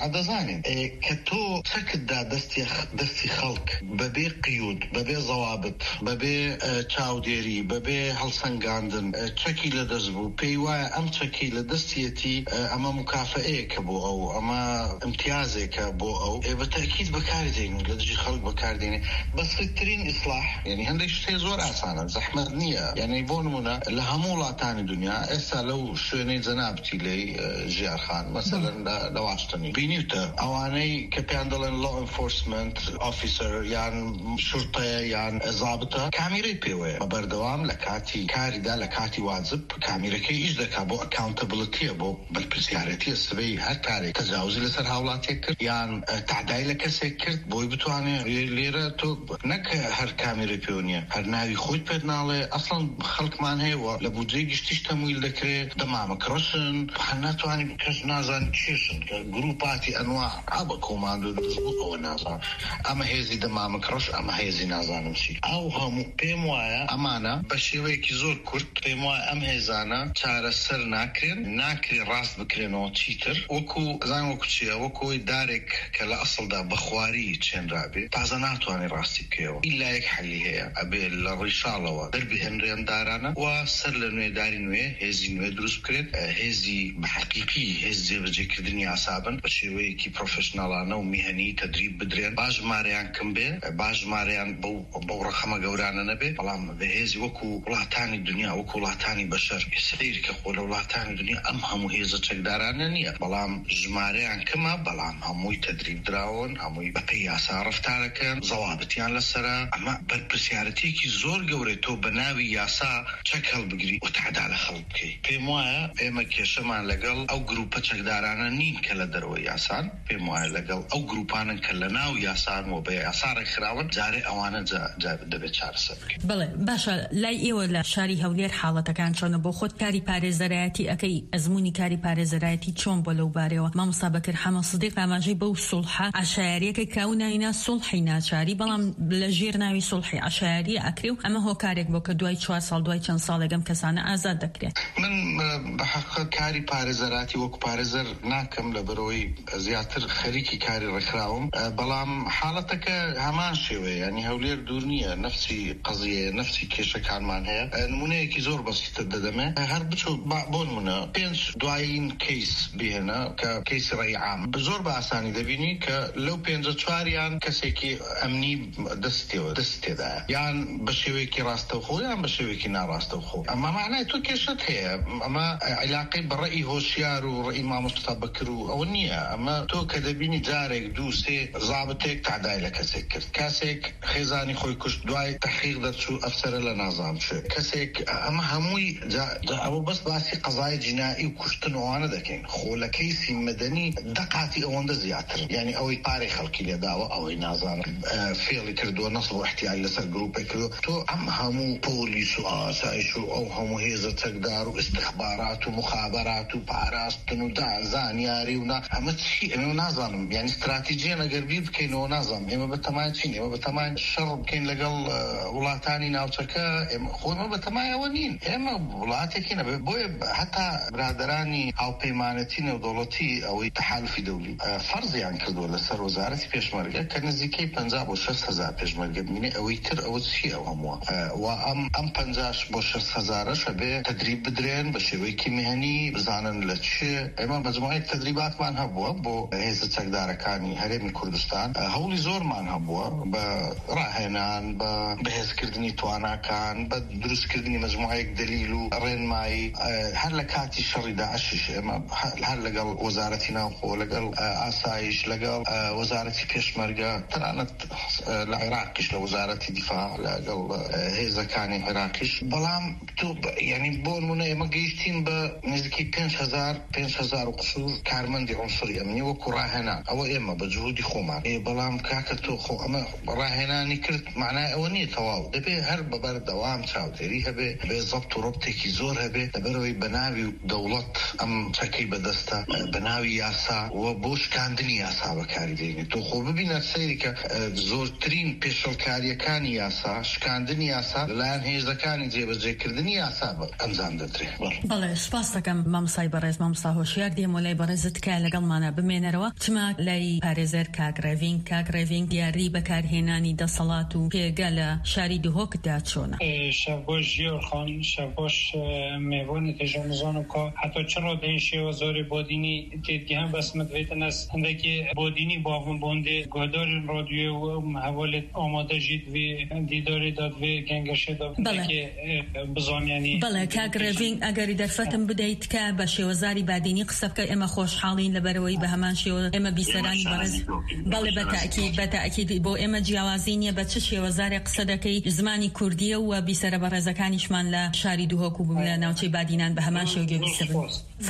عدەزانین کە تۆ چەکتدا دەستی دەستی خەڵک بەبێ قیود بەبێ زەوابت بەبێ چاودێری بەبێ هەڵسەنگاندن چەکی لە دەست بوو پێی وایە ئەم چەکی لە دەستیەتی ئەمە مکافئەیەکە بۆ ئەو ئەمە امتیازێکە بۆ ئەو بە تەکید بەکاردێن لە دژی خەڵک بەکاردێنێ بەسیترین ئیسلاح یعنی هەندێک شتێ زۆر ئاسانە زەحمەت نییە یعنی بۆ نمونە لە هەموو وڵاتانی دنیا ئێستا لەو شوێنەی جەنابەتی لێی ژیارخان مەسەلەن لە واشنگتن بینیوتە ئەوانەی کە پێیان دەڵێن law enforcement officer یان شورتەیە یان زابتە کامیرەی پێوەیە بە بەردەوام لە کاتی کاریدا لە کاتی واجب کامیرەکەی ئیش دەکا بۆ ئەکاونتەبڵتیە بۆ بەرپرسیارەتیە سبەی هەر کارێک تەجاوزی لەسەر هاوڵاتێک کرد یان تعدای لە کەسێک کرد بۆی بتوانێت لێرە تۆ نەک هەر کامیرە پێ نییە هەر ناوی خۆی پێ ناڵێ ئەسڵەن خەڵکمان هەیەوە لە بودجەی گشتیش تەمویل دەکرێت دەمامە کڕشن ناتوانین کەس نازان چێشن کە گروپاتی ئەنواع ئابە کۆماندۆ دەستبوو ئەوە نازان ئەمە هێزی دەمامە کڕش ئەمە هێزی نازانم چی ئەو هەموو پێم وایە ئەمانە بە شێوەیەکی زۆر کورت پێم وایە ئەم هێزانە چارەسەر ناکرێن ناکرێ ڕاست بکرێنەوە چیتر وەکو زان وەکو چیە وەکوی دارێک کە لە ئەسڵدا بەخواری چێنرابێ تازە ناتوانێت ڕاستی بکەوە ئیلا یەک حەلی هەیە ئەبێ لە ڕیشاڵەوە دەربی هەندێن دارانە و سەر لە نوێداری نوێ هێزی نوێ دروست بکرێت هێزی بەحقیقی هێز جێبەجێکردنی ئاسابن بە شێوەیەکی پرۆفشناڵانە و میهنی تدریب بدرێن باش ژمارەیان کەم بێ باش ژمارەیان بەو ڕەخەمە گەورانە نەبێ بەڵام بە هێزی وەکو وڵاتانی دنیا وەکو وڵاتانی بەشەر سەیری کە خۆ لە وڵاتانی دنیا ئەم هەموو هێزە چەکدارانە نییە بەڵام ژمارەیان کەمە بەڵام هەمووی تدریب دراون هەمووی بەپێی یاسا ڕەفتارەکەن زەوابەتیان لەسەرە ئەمە بەرپرسیارەتێکی زۆر گەورەی تۆ بە ناوی یاسا چەک هەڵبگری و تعدا لە خەڵک بکەی پێم وایە ئێمە کێشەمان لەگەڵ ئەو گروپە چەکدارانە نین کە لە دەرەوەی یاسان پێم وایە لەگەڵ ئەو گروپانن کە لە ناو یاسان و بە یاسا ڕێکخراون جارێ ئەوانە دەبێت چارەسەر بکەین.
بڵێ باشە لای ئێوە لە شاری هەولێر حاڵەتەکان چۆنە بۆ خۆت کاری پارێزەرایەتی ئەەکەی ئەزمموی کاری پارێزەرایەتی چۆن بۆ لەو بارەوە مامۆستا بەکر حەمە سدیق ئاماژەی بەو سوڵحە عشایریەکە کاوناینا سوڵحی ناچاری بەڵام لە ژێر ناوی سوڵحی عشایری ئەکرێ و ئەمە هۆکارێک بۆ کە دوای چوار ساڵ دوای چەند ساڵێکم کەسانە ئازاد دەکرێت.
من بەحەقیقەت کاری پارێزەراتی وەکو پارێزەر ناکەم لە بەرەوەی زیاتر خەریکی کاری ڕێکخراوم بەڵام حاڵەتەکە هەمان شێوەیە ینی هەولێر دوور نییە نفسی قەزیە نفسی کێشەکانمان هەیە نمونەیەکی زۆر بەسیتر دەدەمێ هەر بچۆ بۆ نمونە پێنج دوایین کەیس بهێنە کە کەیسی ڕێی عام زۆر بە ئاسانی دەبینی کە لەو پێنجە چواریان کەسێکی ئەمنی دەستێەوە دەست تێدایە یان بە شێوەیەکی ڕاستەوخۆ یان بە شێوەیەکی ناڕاستەوخۆ ئەمە معنای تۆ کێشت هەیە ئەمە علاقەی بە ڕێی هۆشیار و ڕێی مامۆستا بەکر و ئەوە نییە ئەمە تۆ کە دەبینی جارێک دوو سێ زابتێک تعدای لە کەسێک کرد کەسێک خێزانی خۆی کوشت دوای تەحقیق دەرچوو ئەفسەرە لە نازام شوێ کەسێک ئەمە هەمووی ئەوە بەس باسی قەزای جینایی و کوشتن ئەوانە دەکەین خۆ لە کەیسی مەدەنی دەقاتی ئەوەندە زیاتر یعنی ئەوەی پارەی خەڵکی لێداوە ئەوەی نازانم فێڵی کردووە نەسڵ و احتیال لەسەر گروپێک کردو تۆ ئەم هەموو پۆلیس و ئاسایش و ئەو هەموو هێزە چەکدار و استخبارات و مخابرات و پاراستن و دازانیاری و ئەمە چی ئەمە نازانم یعنی استراتیژیە ئەگەر بیر بکەینەوە نازانم ئێمە بەتەمای چین ئێمە بەتەمای شەڕ بکەین لەگەڵ وڵاتانی ناوچەکە خۆمە بەتەمایەوە نین ئێمە وڵاتێکی نەبێ بۆیە هەتا برادرانی هاوپەیمانەتی نێودەوڵەتی ئەوەی تەحالفی دەولی فەرزیان کردووە لەسەر وەزارەتی پێشمەرگە کە نزیکەی پەنجا بۆ شەست هەزار پێشمەرگە بینێ ئەوەی تر ئەوە چی ئەو هەمووە و ئەم ئەم پەنجاش بۆ شەست هەزارەش ئەبێ تدریب بدرێن بە شێوەیەکی مهنی بزانن لە چێ ئێمە مەجموعەی تدریباتمان هەبووە بۆ هێزە چەکدارەکانی هەرێمی کوردستان هەوڵی زۆرمان هەبووە بە ڕاهێنان بە بەهێزکردنی تواناکان بە دروستکردنی مەجموعەیەک دلیل و ڕێنمایی هەر لە کاتی شەڕی داعشیش ئێمە هەر لەگەڵ وەزارەتی ناوخۆ لەگەڵ ئاسایش لەگەڵ وەزارەتی پێشمەرگە تەنانەت لە عێراقیش لە وەزارەتی دیفاع لەگەڵ هێزەکانی عێراقیش بەڵام تۆ یعنی بۆ نمونە ئێمە گەیشتین بە نزیکی پێنج هەزار پێنج هەزار و قسوور کارمەندی عنسوری ئەمنی وەکو ڕاهێنان ئەوە ئێمە بە جهودی خۆمان بەڵام کاکە تۆ خۆ ئەمە ڕاهێنانی کرد معنای ئەوە نییە تەواو دەبێ هەر بەبەر دەوام چاودێری هەبێ بێ زەبط و ڕبتێکی زۆر هەبێ لەبەرەوەی بە ناوی دەوڵەت ئەم چەکەی بەدەستە بە ناوی یاسا و بۆ شکاندنی یاسا بەکاری دێنێت تۆ خۆ ببینە سەیری کە زۆرترین پێشەڵکاریەکانی یاسا شکاندنی یاسا لەلایەن هێزەکانی جێبەجێکردنی یاسا ئەنجام دەدرێت.
بەڵێ سوپاس دەکەم مامۆستای بەڕێز مامۆستا هۆشیار دێم و لای بەڕێزت کە لەگەڵمانە بمێنەرەوە چما لای پارێزەر کاگڕێڤین کاگڕێڤین دیاری بەکارهێنانی دەسەڵات و پێگە لە شاری دهۆکدا چۆنە؟
شەبۆش ژیۆرخان شەبۆش میوانی تێژەمزانم کە حتی چرا دەیشی و زۆری بۆدینی تێدگی هم بەسمت وێتن ئەس هەندێکی بۆدینی باوم بۆندێ گۆداری ڕۆدیۆ و هەوالێت ئامادە ژیت وێ دیداری داد وێ گەنگەشێ دا بزانیانی
بەڵێ کاگڕێڤین ئەگەری دەرفەتم بدەیت کە بە شێوەزاری بادینی قسە بکە ئێمە خۆشحاڵین لەبەرەوەی بە هەمان شێوە ئێمە بیسەرانی بەڕێز بەڵێ بەتاکید بەتاکید بۆ ئێمە جیاوازی نییە بە چ شێوەزارێ قسە دەکەی زمانی کوردیە و بیسەرە بەڕێزەکانیشمان لە شاری دهۆک و لە ناوچەی بادینان بە هەمان شێوە بیسەبن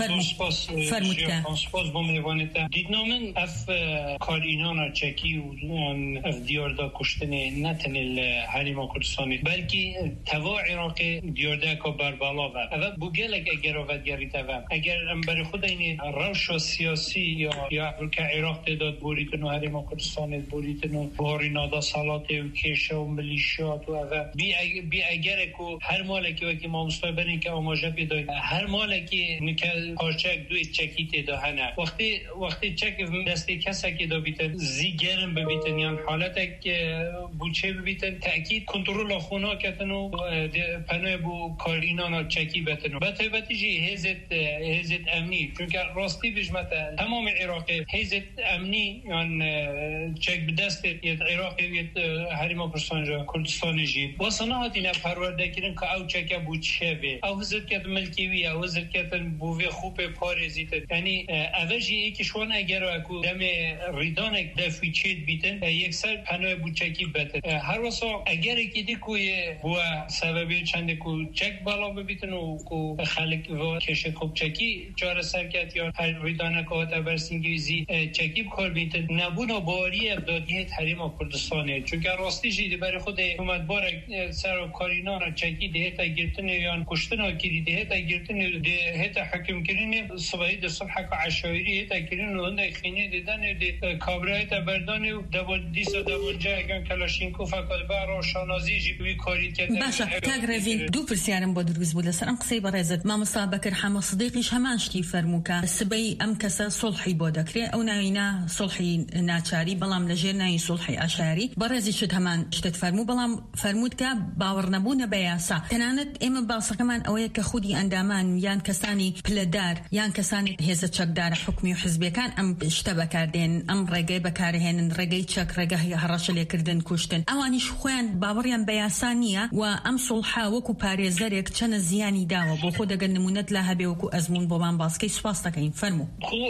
فرمود کە
سپاس بۆ میوانێتە دیدنا من ئەف کارینانا چەکی و ئەف دیۆردا کوشتنێ نەتەنێ لە هەریما کوردستانی بەلکی تەوا عێراقی دیۆردەکە بەربەڵاوە ئەvە بوو gelek eger ڤەدگەریتەvە ئەگەر ئەم بەری خودینی ڕەوشە سیاسی یا یا کە عێراق تێداد بوریتن و هەریما کوردستانی بوریتن و بۆڕینا دەسەڵاتی و کێشە و ملیشیات و ئەvە بی ئەگەرێک و هەر مالێکی وەکی مامۆستا بنین کە ئاماژە پێدای هەر مالێکی نکە پارچەک دوی چەکی تێدا هەنە وەختی وەختی چەک دەستی کەسێکی دەبیتن زیگەرم ببیتن یان حالەتێک بوچێ ببیتن تەکید کنترۆڵە خۆناکەتن و پەنوێ بۆ کارینانا چەکی بەتن و بەتایبەتیژی هێزت هێزت ئەمنی چونکە ڕاستی بژمەتە تەمامی عێراقی هێزت ئەمنی یان چەک بدەستێت یەت عێراقی یەت هەریما کوردستانجا کوردستانیژی وەسەنا هاتینە پەروەردەکردن کە ئەو چەکە بوو چێبێ ئەو هزت کەت ملکیوی ئەو هزت کەتن بووێ خوپێ پارێزیتن یعنی ئەڤەژی ئێکی شوان ئەگەرەکو دەمێ ڕیدانێک دەفی چێت بیتن یەکسەر پەنوێ بوو چەکی بەتن هەروەسا ئەگەرێکی دیکوی بووە سەبەبێ چەندێک و چەک باڵا ببیتن و خەلک کێشە خوب چەکی چارە سەرکەت یا هەر ڕیدانەکە هاتە بەرسینگیزی چەکی بکار بیتن نەبوونە باریە دادیێت هەریما کوردستانی چونکە ڕاستیژی دەبەرە خودێ حکومەتبارێک سەر و کارینانا چەکی دێتە گرتنی یان کوشتنە کردی دێتە گرتنی دێتە حکمکردنی سبەی دە سەبحەکە عەشایری هێتە کردن و هەندێک خینێ دێدەنێ دێ کابرایەتە بەردانی و دەبۆ دیسە دەبۆجا ئەگەن کەلاشینکۆفەکە بە ڕۆشانازیژی بوی کاری کرد
باشە کاگڕێڤین دوو پرسیارم بۆ دروست بوو لەسەر ئەم قسەی بەڕێزت مامۆستا بەکر حەمە سدیقیش هەمان شتی فەرموو کە سبەی ئەم کەسە سڵحی بۆ دەکرێت ئەو ناوینا سڵحی ناچاری بەڵام لەژێر ناوی سڵحی ئاشاری بەڕێزی شت هەمان شتت فەرموو بەڵام فەرمووت کە باوەڕ نەبوونە بە یاسا تەنانەت ئێمە باسەکەمان ئەوەیە کە خودی ئەندامان یان کەسانی پلەدار یان کەسانی هێزە چەکدارە حکومی و حزبیەکان ئەم شتە بەکاردێن ئەم ڕێگەی بەکارهێنن ڕێگەی چەک ڕێگەی هەڕەشە لێکردن کوشتن ئەوانیش خۆیان باوەڕیان بە یاسا نییە و ئەم سڵحا وەکو پارێزەرێک چەنە زیانی داوە بۆ خۆ دەگەن نمونەت لا هەبێ وەکو ئەزمون بۆمان باسکەی سوپاس دەکەین فەرموو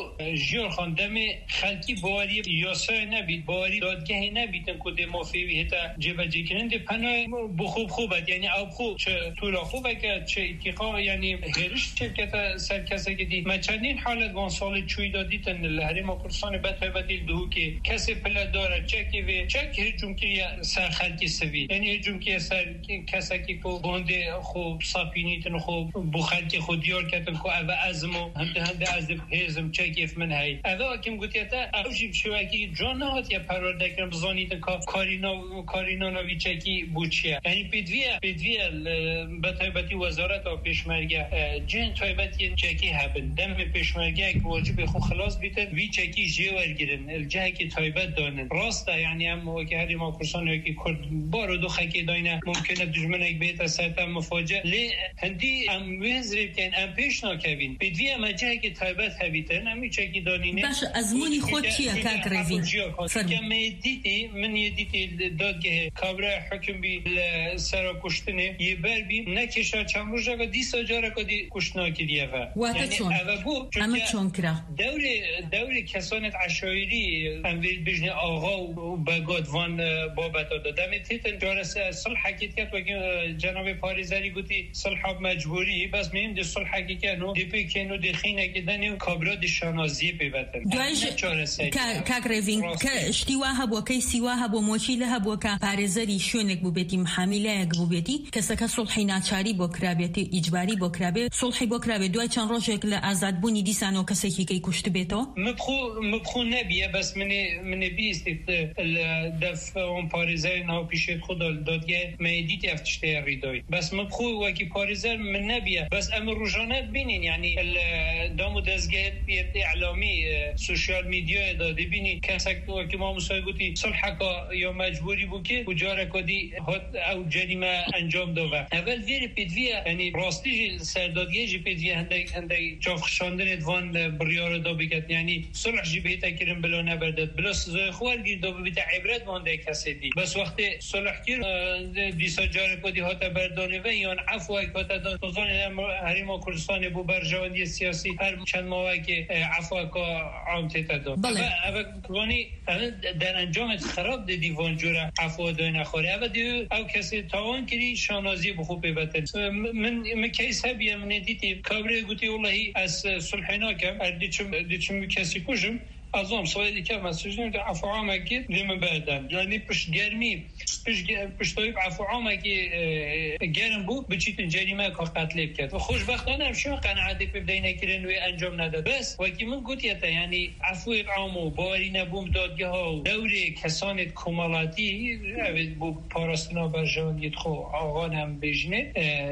ژیۆرخان دەمێ خەلکی باوەری یاسای نەبیت باوەری دادگەهی نەبیتن کو دێ مافێوی هێتە جێبەجێکردن دێ پەنای بۆ خوب خوبەت یعنی ئەو خوب چ تولا خوبەکە چ ئیتیقا یعنی هێرش چێکەتە سەر کەسێکی دی مە چەندین حالەت وان ساڵی چووی دادیتن لە هەریما کوردستانی بەتایبەتی دووکێ کەسێ پلە دارە چەکی وێ چەک هێجومکیە سەر خەلکی سەوی یعنی هێجومکیە سەر کەسێکی کو بۆندێ خوب ساپینیتن خوب بۆ خەلکی خۆ دیار کەتن کو ئەvە ئەزم و هەندە هەندە ئەزم هێزم چەکێف من هەی ئەvە وەکیم گوتێتە ئەوژی شێوەکی جۆن نەهاتیە پەروەردەکردن بزانیتن کارینا کاریناناوی چەکی بوو چییە یعنی پێدویە پێدویە بەتایبەتی وەزارەتە پێشمەرگە جێن تایبەتی چەکی هەبن دەمێ پێشمەرگەیەک واجبێ خۆ خلاص بیتن وی چەکی ژێ وەرگرن جەهێکی تایبەت دانن ڕاستە یعنی ئەم وەکی هەریما کوردستانێکی کورد بارۆ دۆخەکی داینە ممکنە دژمنێک بێتە سەرتە مفاجە لێ هەندی ئەم وێزرێ بکەین ئەم پێش ناکەوین پێدویە ئەمە جەهێکی تایبەت هەبیتن ئەمی چەکی دانینێ
باش ئەزمونی خۆت چییە کاگڕێڤین
فەرموو دیتی من دیتی دادگەه کابرا حکم بی سەر کوشتنێ یە بەربی نەکێشا چەند ڕۆژێکە دیسە جارێکە دی کوشتنا کردیەوە
واتە چۆن ئەمە چۆن کرا
دەورێ دەورێ کەسانێت عەشایری ئەموێ بژنێ ئاغا و بەگۆدوان بابەتە دەمێت تێتن جارە سڵحەکی کات وەکی جەنابێ پارێزەری گوتی سڵحە مەجبوری بەس میم دی سڵحەکی کەن و دی پێکێن و دی خینێکی دەنێ و کابرا دی شانازیە پێبەتن
کاگڕێڤین کە شتی وا هەبووە کەیسی وا هەبووە مۆچی لە هەبووە کە پارێزەری شوێنێک بووبێتی محامیلەیەک بووبێتی کەسەکە سڵحی ناچاری بۆ کرابێتی ئیجباری بۆ کرابێت سڵحی بۆ کرابێت دوای چەند ڕۆژێک لە ئازادبوونی دیسانەوە کەسێکی کەی کوشت بێتەوە
مبخو مبخو نبیه بس من من بیست دف اون پاریزر ناو پیشت خود دادگاه میدیت افتشته ریدای بس مبخو وکی پاریزر من نبیه بس ام روزانه ببینین یعنی دامو دزگاه اعلامی سوشال میدیا داده ببینین کسک وکی ما مسای گوتی صلح یا مجبوری بو که وجاره کدی هات او جریمه انجام داده اول ویری پیدویه یعنی راستی سردادگی جی پیدویه هندی هندی جافخشاندن ادوان بریار دا بگد یعنی صلح جی بیتا کرن بلا نبردد بلا سزای خوار گیر دا بیتا عبرت مانده کسی دی بس وقتی صلح کر دیسا جاره کدی هاتا بردانه و یان عفو اکاتا دان توزان حریم کردستان بو برجواندی سیاسی هر چند ماه که عفو اکا عام تیتا دان اوه کنی در انجام خراب دی دیوان جوره عفو دای نخوری اوه دیو او کسی تاوان کری شانازی بخوب بیبتن من مکیس هبیم من دیتی کابره گوتی والله از صلحینا کم دیچم کسی کشم ازم سوالي كم مسجون عفو عامك لما بعدم يعني بش جرمي بش بش طيب عفو عامك جرم بو بتشيت جريمه قتل بكت وخوش بختانه شو قناعتك بدينا كرن وانجام نداد بس وكي من قلت يعني عفو عامو باري نبوم دادگاه دوره کسان کمالاتی بو پاراستنا برجان يدخو آقان هم بجنه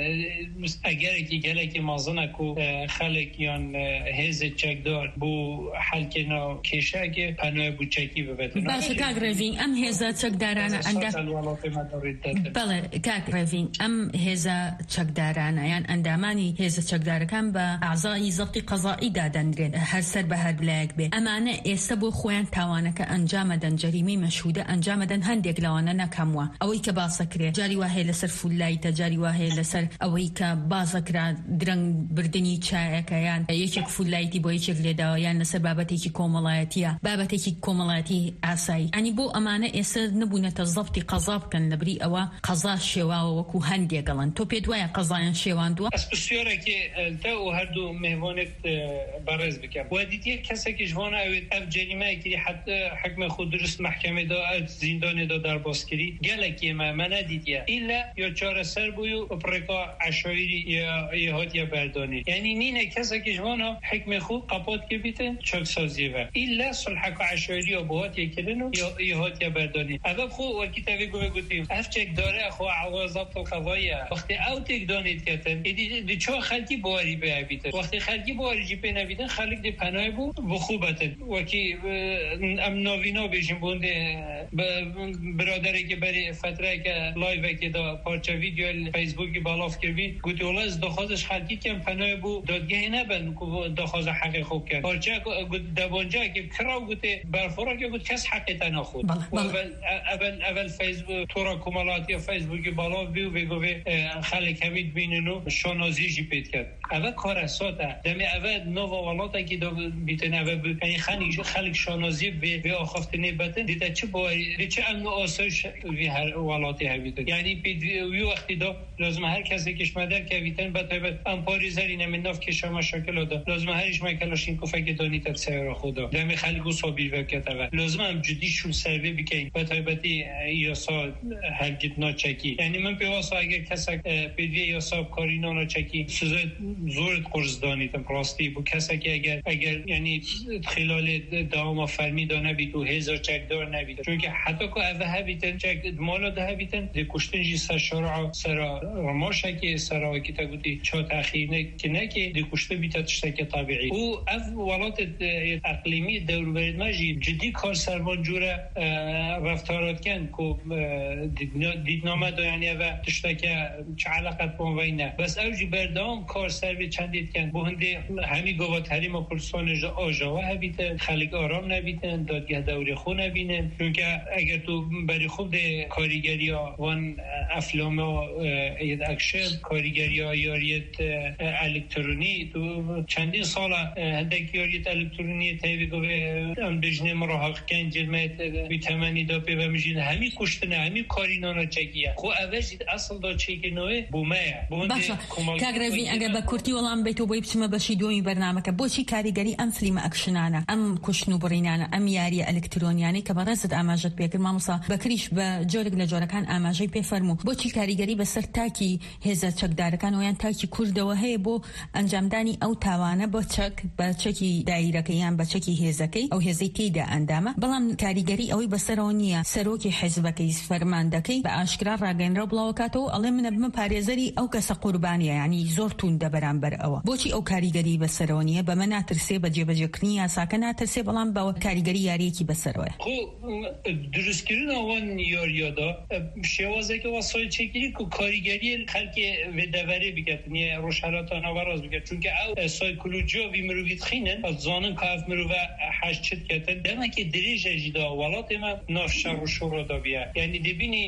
اگر که گله که مازنه کو خلق یان هز چکدار بو حلقنا کشه که پناه بوچکی ببتن
باشه کاک روین ام هزا چکدارانه انده بله کاک روین ام هزا چکدارانه یعنی اندامانی هزا چکدارکان با اعضای ضبط قضایی دادن درین هر سر به هر بلاک بی امانه ایستبو خوین تاوانه که انجام دن جریمی مشهوده انجام دن هندگ لوانه نکموا اوی که باسکره جاری واهی لسر فولایتا جاری واهی لسر اوی که باسکره درنگ بردنی چای که یان یکیک فولایتی با یکیک لیدا یان لسر بابتی که کوملا بابتێکی کۆمەڵاتی ئاسایی ئەنی بۆ ئەمانە ئێستا نەبوونەتە زەبتی قەزا بکەن لەبری ئەوە قەزا شێواوە وەکو هەندێک گەڵن تۆ پێت وایە قەزایان شێواندووە
ئەس پرسیارێکی تا و هەردوو مێهوانێت بەڕێز بکەم و دیتیە کەسێکی ژوانە ئەوێت ئەف جەریمەیەکی حتى حکم خود درست محکمەدا ئەف زیندانێدا دەرباسکردی گەلێکی ئێمە مە نەدیتیە ئیلا یا چارەسەر بووی و پڕێکا عەشایری یا هاتیە بەردانێ یعنی نینە کەسێکی ژوانە حکمی خود قەپات کردبیتن چاکسازیەوە إلا صلحك عشوائي وبوات يكلنو يهات يبرداني هذا خو والكتابي قوي قلتين أفشك داره أخو عوازات القضايا وقت أو تقدانيت كتن دي دي شو خلقي بواري بيعبيتن وقت خلقي بواري جي بينا بيتن خلق دي پناه بو بخوبتن وكي ام نوينو بيجن بونده برادره که برای فتره که لایو که دا پارچه ویدیو فیسبوکی بالاف کردی گویی والله از دخوازش خلقی کم پناه بو دادگاهی نبند که دخواز حق خوب کرد پارچه دبانجا که کراو گوته برفورا که گوت کس حقیقتا نخود اول اول اول فیسبوک تورا کمالاتی فیسبوکی بالا بیو بگو خلک همید بیننو شانازی جی پیت کرد اول کار اساته دمی اول نو والاتا که دو بیتن اول یعنی خنی خلک شانازی به آخفتنی بتن دیتا چه باید چه امن آسایش وی هر والاتی هبیتن یعنی وی وقتی دا لازم هر کسی کش مدر که بیتن بتایبت ام پاریزری نمیناف که شما شکل دا لازم هرش مکلاشین کوفه که دانی تب سیر خدا دمی خلقو صابیر وکتاوه لازم هم جدی شو سروی بکن بتایبتی یاسا هرگت ناچکی یعنی من پیواسا اگر کسک پیدوی یاسا کارینا ناچکی سوزه زورت قرص دانیتم راستی بو کسک اگر اگر یعنی خلال دوام فرمی دا نبید و هزار چکدار نبید چون که حتی که اوه هبیتن چک مالا ده هبیتن ده کشتن جی سر شارع سر رماشکی سر آکی تا گوتی چا تأخیر نکه نکه ده کشته بیتا تشتک طبیعی او اف ولات اقلیمی دور برید ماجی جدی کار سربان جوره رفتارات کن که دیدنامه دا یعنی اوه تشتک چه علاقت بان وی نه بس اوجی بردام کار سروی چندید کن بو هنده همی گوات حریم و کلستان آجاوه هبیتن خلق آرام نبیتن دادگه دوری خو نبینن چون که اگر تو برای خوب ده کاریگری ها وان افلام ها اید اکشن کاریگری ها یاریت الکترونی تو چندین سال هندک یاریت الکترونی تایوی گوه ام بجنه مراحق کن جلمت بیتمنی دا پی و مجین همی کشتنه همی کارینانا چکیه خو اوش اصل دا چیک نوه بومه
باشا کاگروین اگر با کورتی وەڵام بیت و بۆی بچمە بەشی دومی بەرنامەکە بۆچی کاریگەری ئەم فلیمە ئەکشنانە ئەم کوشتن و بڕینانە ئەم یاریە ئەلکترۆنیانەی کە بەڕێزت ئاماژەت پێکرد مامۆستا بەکریش بە جۆرێک لە جۆرەکان ئاماژەی پێفەرموو بۆچی کاریگەری بەسەر تاکی هێزە چەکدارەکان و یان تاکی کوردەوە هەیە بۆ ئەنجامدانی ئەو تاوانە بۆ چەک بە چەکی دایرەکە یان بە چەکی هێزەکەی ئەو هێزەی تێیدا ئەندامە بەڵام کاریگەری ئەوەی بەسەرەوە نییە سەرۆکی حیزبەکەی فەرماندەکەی بە ئاشکرا ڕاگەنرە و بڵاوکاتەوە ئەڵێ منە بمە پارێزەری ئەو کەسە قوربانیە ینی زۆر تون دەبەرامبەر ئەوە بۆچی ئەو کاریگەری بەسەرەوە نییە بەمە ناترسێ بە جێبەجێکردنی یاساکە ناترسێ بەڵام بەوە کاریگەری یاریەکی بەسەرەوەیە
خۆ دروستکردن ئەوان یاریەدا شێوازێکە وەسای چێگیری و کاریگەری خەڵکی دەڤەرێ بکەتنیە ڕۆژهەلاتانە وەڕاست بکەت چونکە ئەو سایکولۆجیۆڤی مرۆڤیت خینن ئەزانن کاف مرۆڤە حەشت کەتن دەمەکی درێژەژیدا وڵاتی ما ناف شەڕ و شۆڕەدا بیا یعنی دەبینی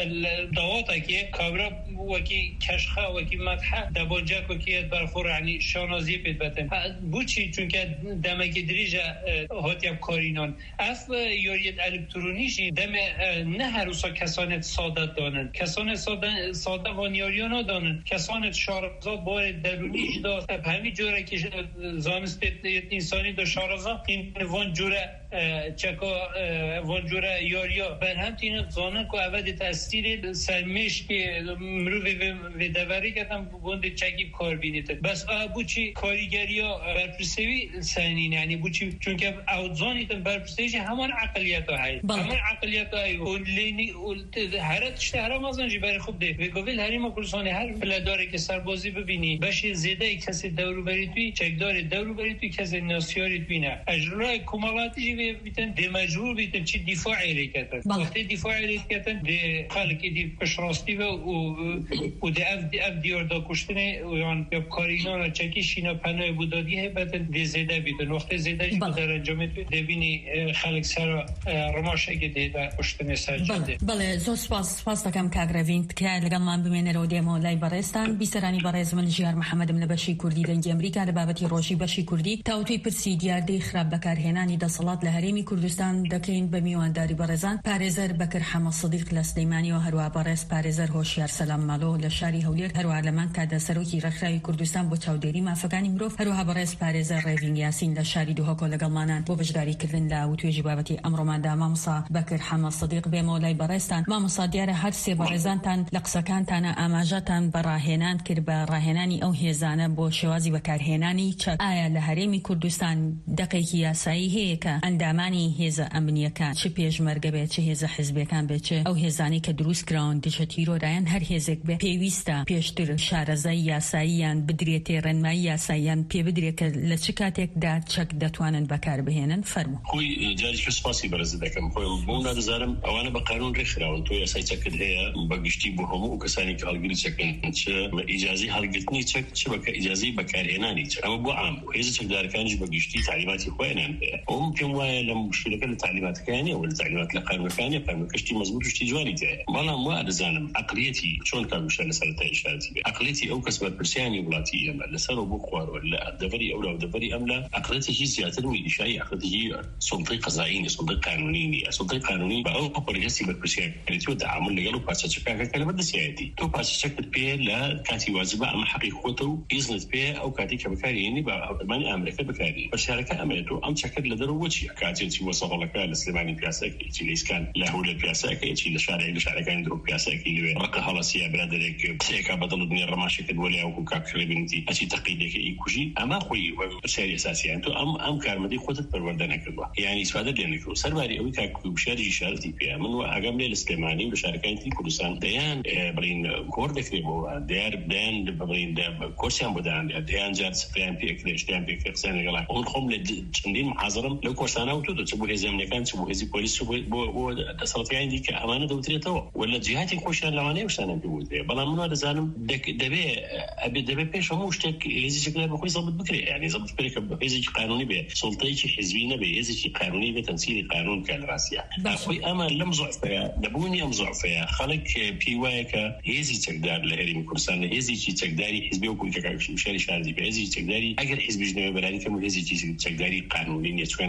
داواتێکی کابرا وەکی کەشخە وەکی مەدحە دەبۆنجاک وەکی بەرخۆڕ ینی شانازی پێت بەتن بۆچی چونکە دەمەکی درێژە هاتیاب کارینان ئەف یاریەت ئەلکترۆنیشی دەمێ نە هەروسا کەسانێت سادەت دانن کەسانێت سادە وان یاریانا دانن کەسانێت شارەزاد بارێت دەرونیش دا هەمی جۆرەکی زانستێت ئینسانی دا شارەزاد این وان جۆرە چەکا وان جۆرە یاریا بەرهەمتینە زانن که ئەوەدی تأثیر سرمش که مروی و دواری کردن بونده چگیب کار بینید بس بوچی کاریگری ها برپرسوی سنین یعنی بوچی چون که اوزانیتن برپرسویش همان عقلیت ها هایی همان عقلیت ها هایی اون لینی هر تشته هر مازنجی برای خوب ده و گویل هری ما کلسانی هر فلداره که سربازی ببینی بشه زیده کسی دورو بری توی چکدار دورو بری توی کسی ناسیاری توی نه اجرای کمالاتی بیتن ده مجبور بیتن چی دفاعی ریکتن وقتی دفاعی ریکتن ده خالقی دی پشراستی و و ده اف اف دیار دا کشتنه یان کارینان چکی شینا پناه بودادی هبت ده زیده بیتن وقتی زیده جی در انجامت دبینی خالق سر رماشه که ده در کشتنه سجده
بله زود سپاس سپاس دکم کاغروین که لگم من بمینه رو دیمو لای برستان بیسرانی برز من جیار محمد من بشی کردی دنگ امریکا لبابتی روشی بشی کردی تاوتوی پرسی دیار دی خراب بکار هنانی دستلات لهریمی کردستان دکین بمیوان داری برزان پارێزەر بەکر حەمە صدیق لە سلەیمانی و هەروە بەڕێز پارێزەر هۆشیار سەلام ماڵۆ لە شاری هەولێر هەروە لەمان کاتە سەرۆکی ڕێکخراوی کوردستان بۆ چاودێری مافەکانی مرۆڤ هەروەها بەڕێز پارێزەر ڕێڤین یاسین لە شاری دووهۆکۆ لەگەڵمانان بۆ بەشداریکردن لە وتوێژی بابەتی ئەمڕۆماندا مامۆستا بەکر حەمە صدیق بێمەوە لای بەڕێزتان مامۆستا دیارە هەر سێ بەڕێزانتان لە قسەکانتانە ئاماژەتان بە ڕاهێنان کرد بە ڕاهێنانی ئەو هێزانە بۆ شێوازی بەکارهێنانی چەک ئایا لە هەرێمی کوردستان دەقێکی یاسایی هەیە کە ئەندامانی هێزە ئەمنیەکان چ پێشمەرگە بێت چه هێزە حیزبەکان بێت چه ئەو هێزانی کە دروست کراون دچە تیرۆرایان هەر هێزێک بێ پێویستە پێشتر شارەزای یاساییان بدرێتێ ڕێنمایی یاساییان پێ بدرێت کە لە چ کاتێکدا چەک دەتوانن بەکار بهێنن فەرموو
خۆی جاریش سپاسی بەرز دەکەم خۆم بۆ نادەزانم ئەوانە بە قانون ڕێکخراون تۆ یاسای چەکت هەیە بەگشتی بۆ هەموو کەسانی کە هەڵگری چەکن چ بە ئیجازی هەڵگرتنی چەک چ بە ئیجازی بەکارهێنانی چەک ئەمە بۆ عام هێز چەکدارەکانیش بەگشتی تعلیماتی خۆیانیان هەیە ئەوم پێم وایە لە مشکلەکە لە تعلیماتەکانی و لە تعلیمات لە قانونەکانی قانونەکەشتی مەزبوط و شتی جوانی تێیە بەڵام وا دەزانم عقلیەتی چۆن کارگوشتە لە سەرەتای ئیشارەتی بێ عقلیەتی ئەو کەس بەرپرسیانی وڵاتی ئێمە لەسەر بۆ خوارەوە لە دەڤەری ئەولا و دەڤەری ئەملا عقلیەتێکی زیاتر و ئیشایی عقلیەتێکی سڵتەی قەزایی نیە سڵتەی قانونی نیە سڵتەی قانونی بە ئەو پەرهێزی بەرپرسیارەتی و تەعامل لەگەڵ و پارچەچەکەکە لە بەردەستیایەتی تۆ پارچەچەکت پێ لە کاتی واجبە ئەمە حەقی خۆتە و ئیزنت پێ ئەو کاتی کە بەکارهێنی بە هەڵگرتمانی ئامرەکە بەکارهێنی بەشارەکە ئەمەیە تۆ ئەم چەکەت لە دەرەوە چی کاتێکی وەسەڵەکە لە سلێمانی پیاسەکە چی لە ئیسکان لە هەولێر پیاسەکە چی لە شارێک لە شارەکانی درۆ پیاسەکەی لەوێ ڕقە هەڵەسیە برادێک سێکا بەدڵ دنیا ڕەماشێکت وەلیا وەکو کاکڕێ بنیتی ئەچی تەقیدێکە ئیکوژی ئەمە خۆی پرسیاری ئەساسیان تۆ ئەم ئەم کارمەدەی خۆتت پەروەردە نەکردووە یعنی ئیسفادە لێ نەکردووە سەرباری ئەوەی کاکوی وشاری ئیشارەتی پێ من و ئاگام لێ لە سلێمانی و لە شارەکانی کوردستان دەیان بڵین کۆر دەکرێتەوە دیار دەیان بڵین کۆرسیان بۆ دەیان دەیان جار سفریان پێکرێ شتیان پێکرێ قسەیان لەگەڵا ئەوم خۆم لە چەندین محازڕم لەو کۆرسانە و تۆ چ بۆ هێزی ئەمنیەکان چ بۆ هێزی پۆلیس بۆ دەسەڵاتیانی دیکە ئەمانە دەوترێتەوە ولا جیهاتی خۆشیان لەوانەیە شتانیان پێ بوترێ بەڵام من وا دەزانم دەبێ ئەبێ دەبێ پێش هەموو شتێک هێزی چەکدار بەخۆی زەڵبت بکرێ یعنی زەڵبت بکرێ کە هێزێکی قانونی بێ سڵتەیەکی حیزبی نەبێ هێزێکی قانونی بێ تەمسیلی قانون بکات لە ڕاستیە خۆی ئەمە لەم زوعفەیە لەبوونی ئەم زوعفەیە خەڵک پێی وایە کە هێزی چەکدار لە هەرێمی کوردستان لە هێزێکی چەکداری حیزبی وەکو کە کاکوشاری شاردی بە هێزی چەکداری ئەگەر حیزبیش نەوێ بەرانی کەم هێزێکی چەکداری قانونی نیە چکە ناتوانێت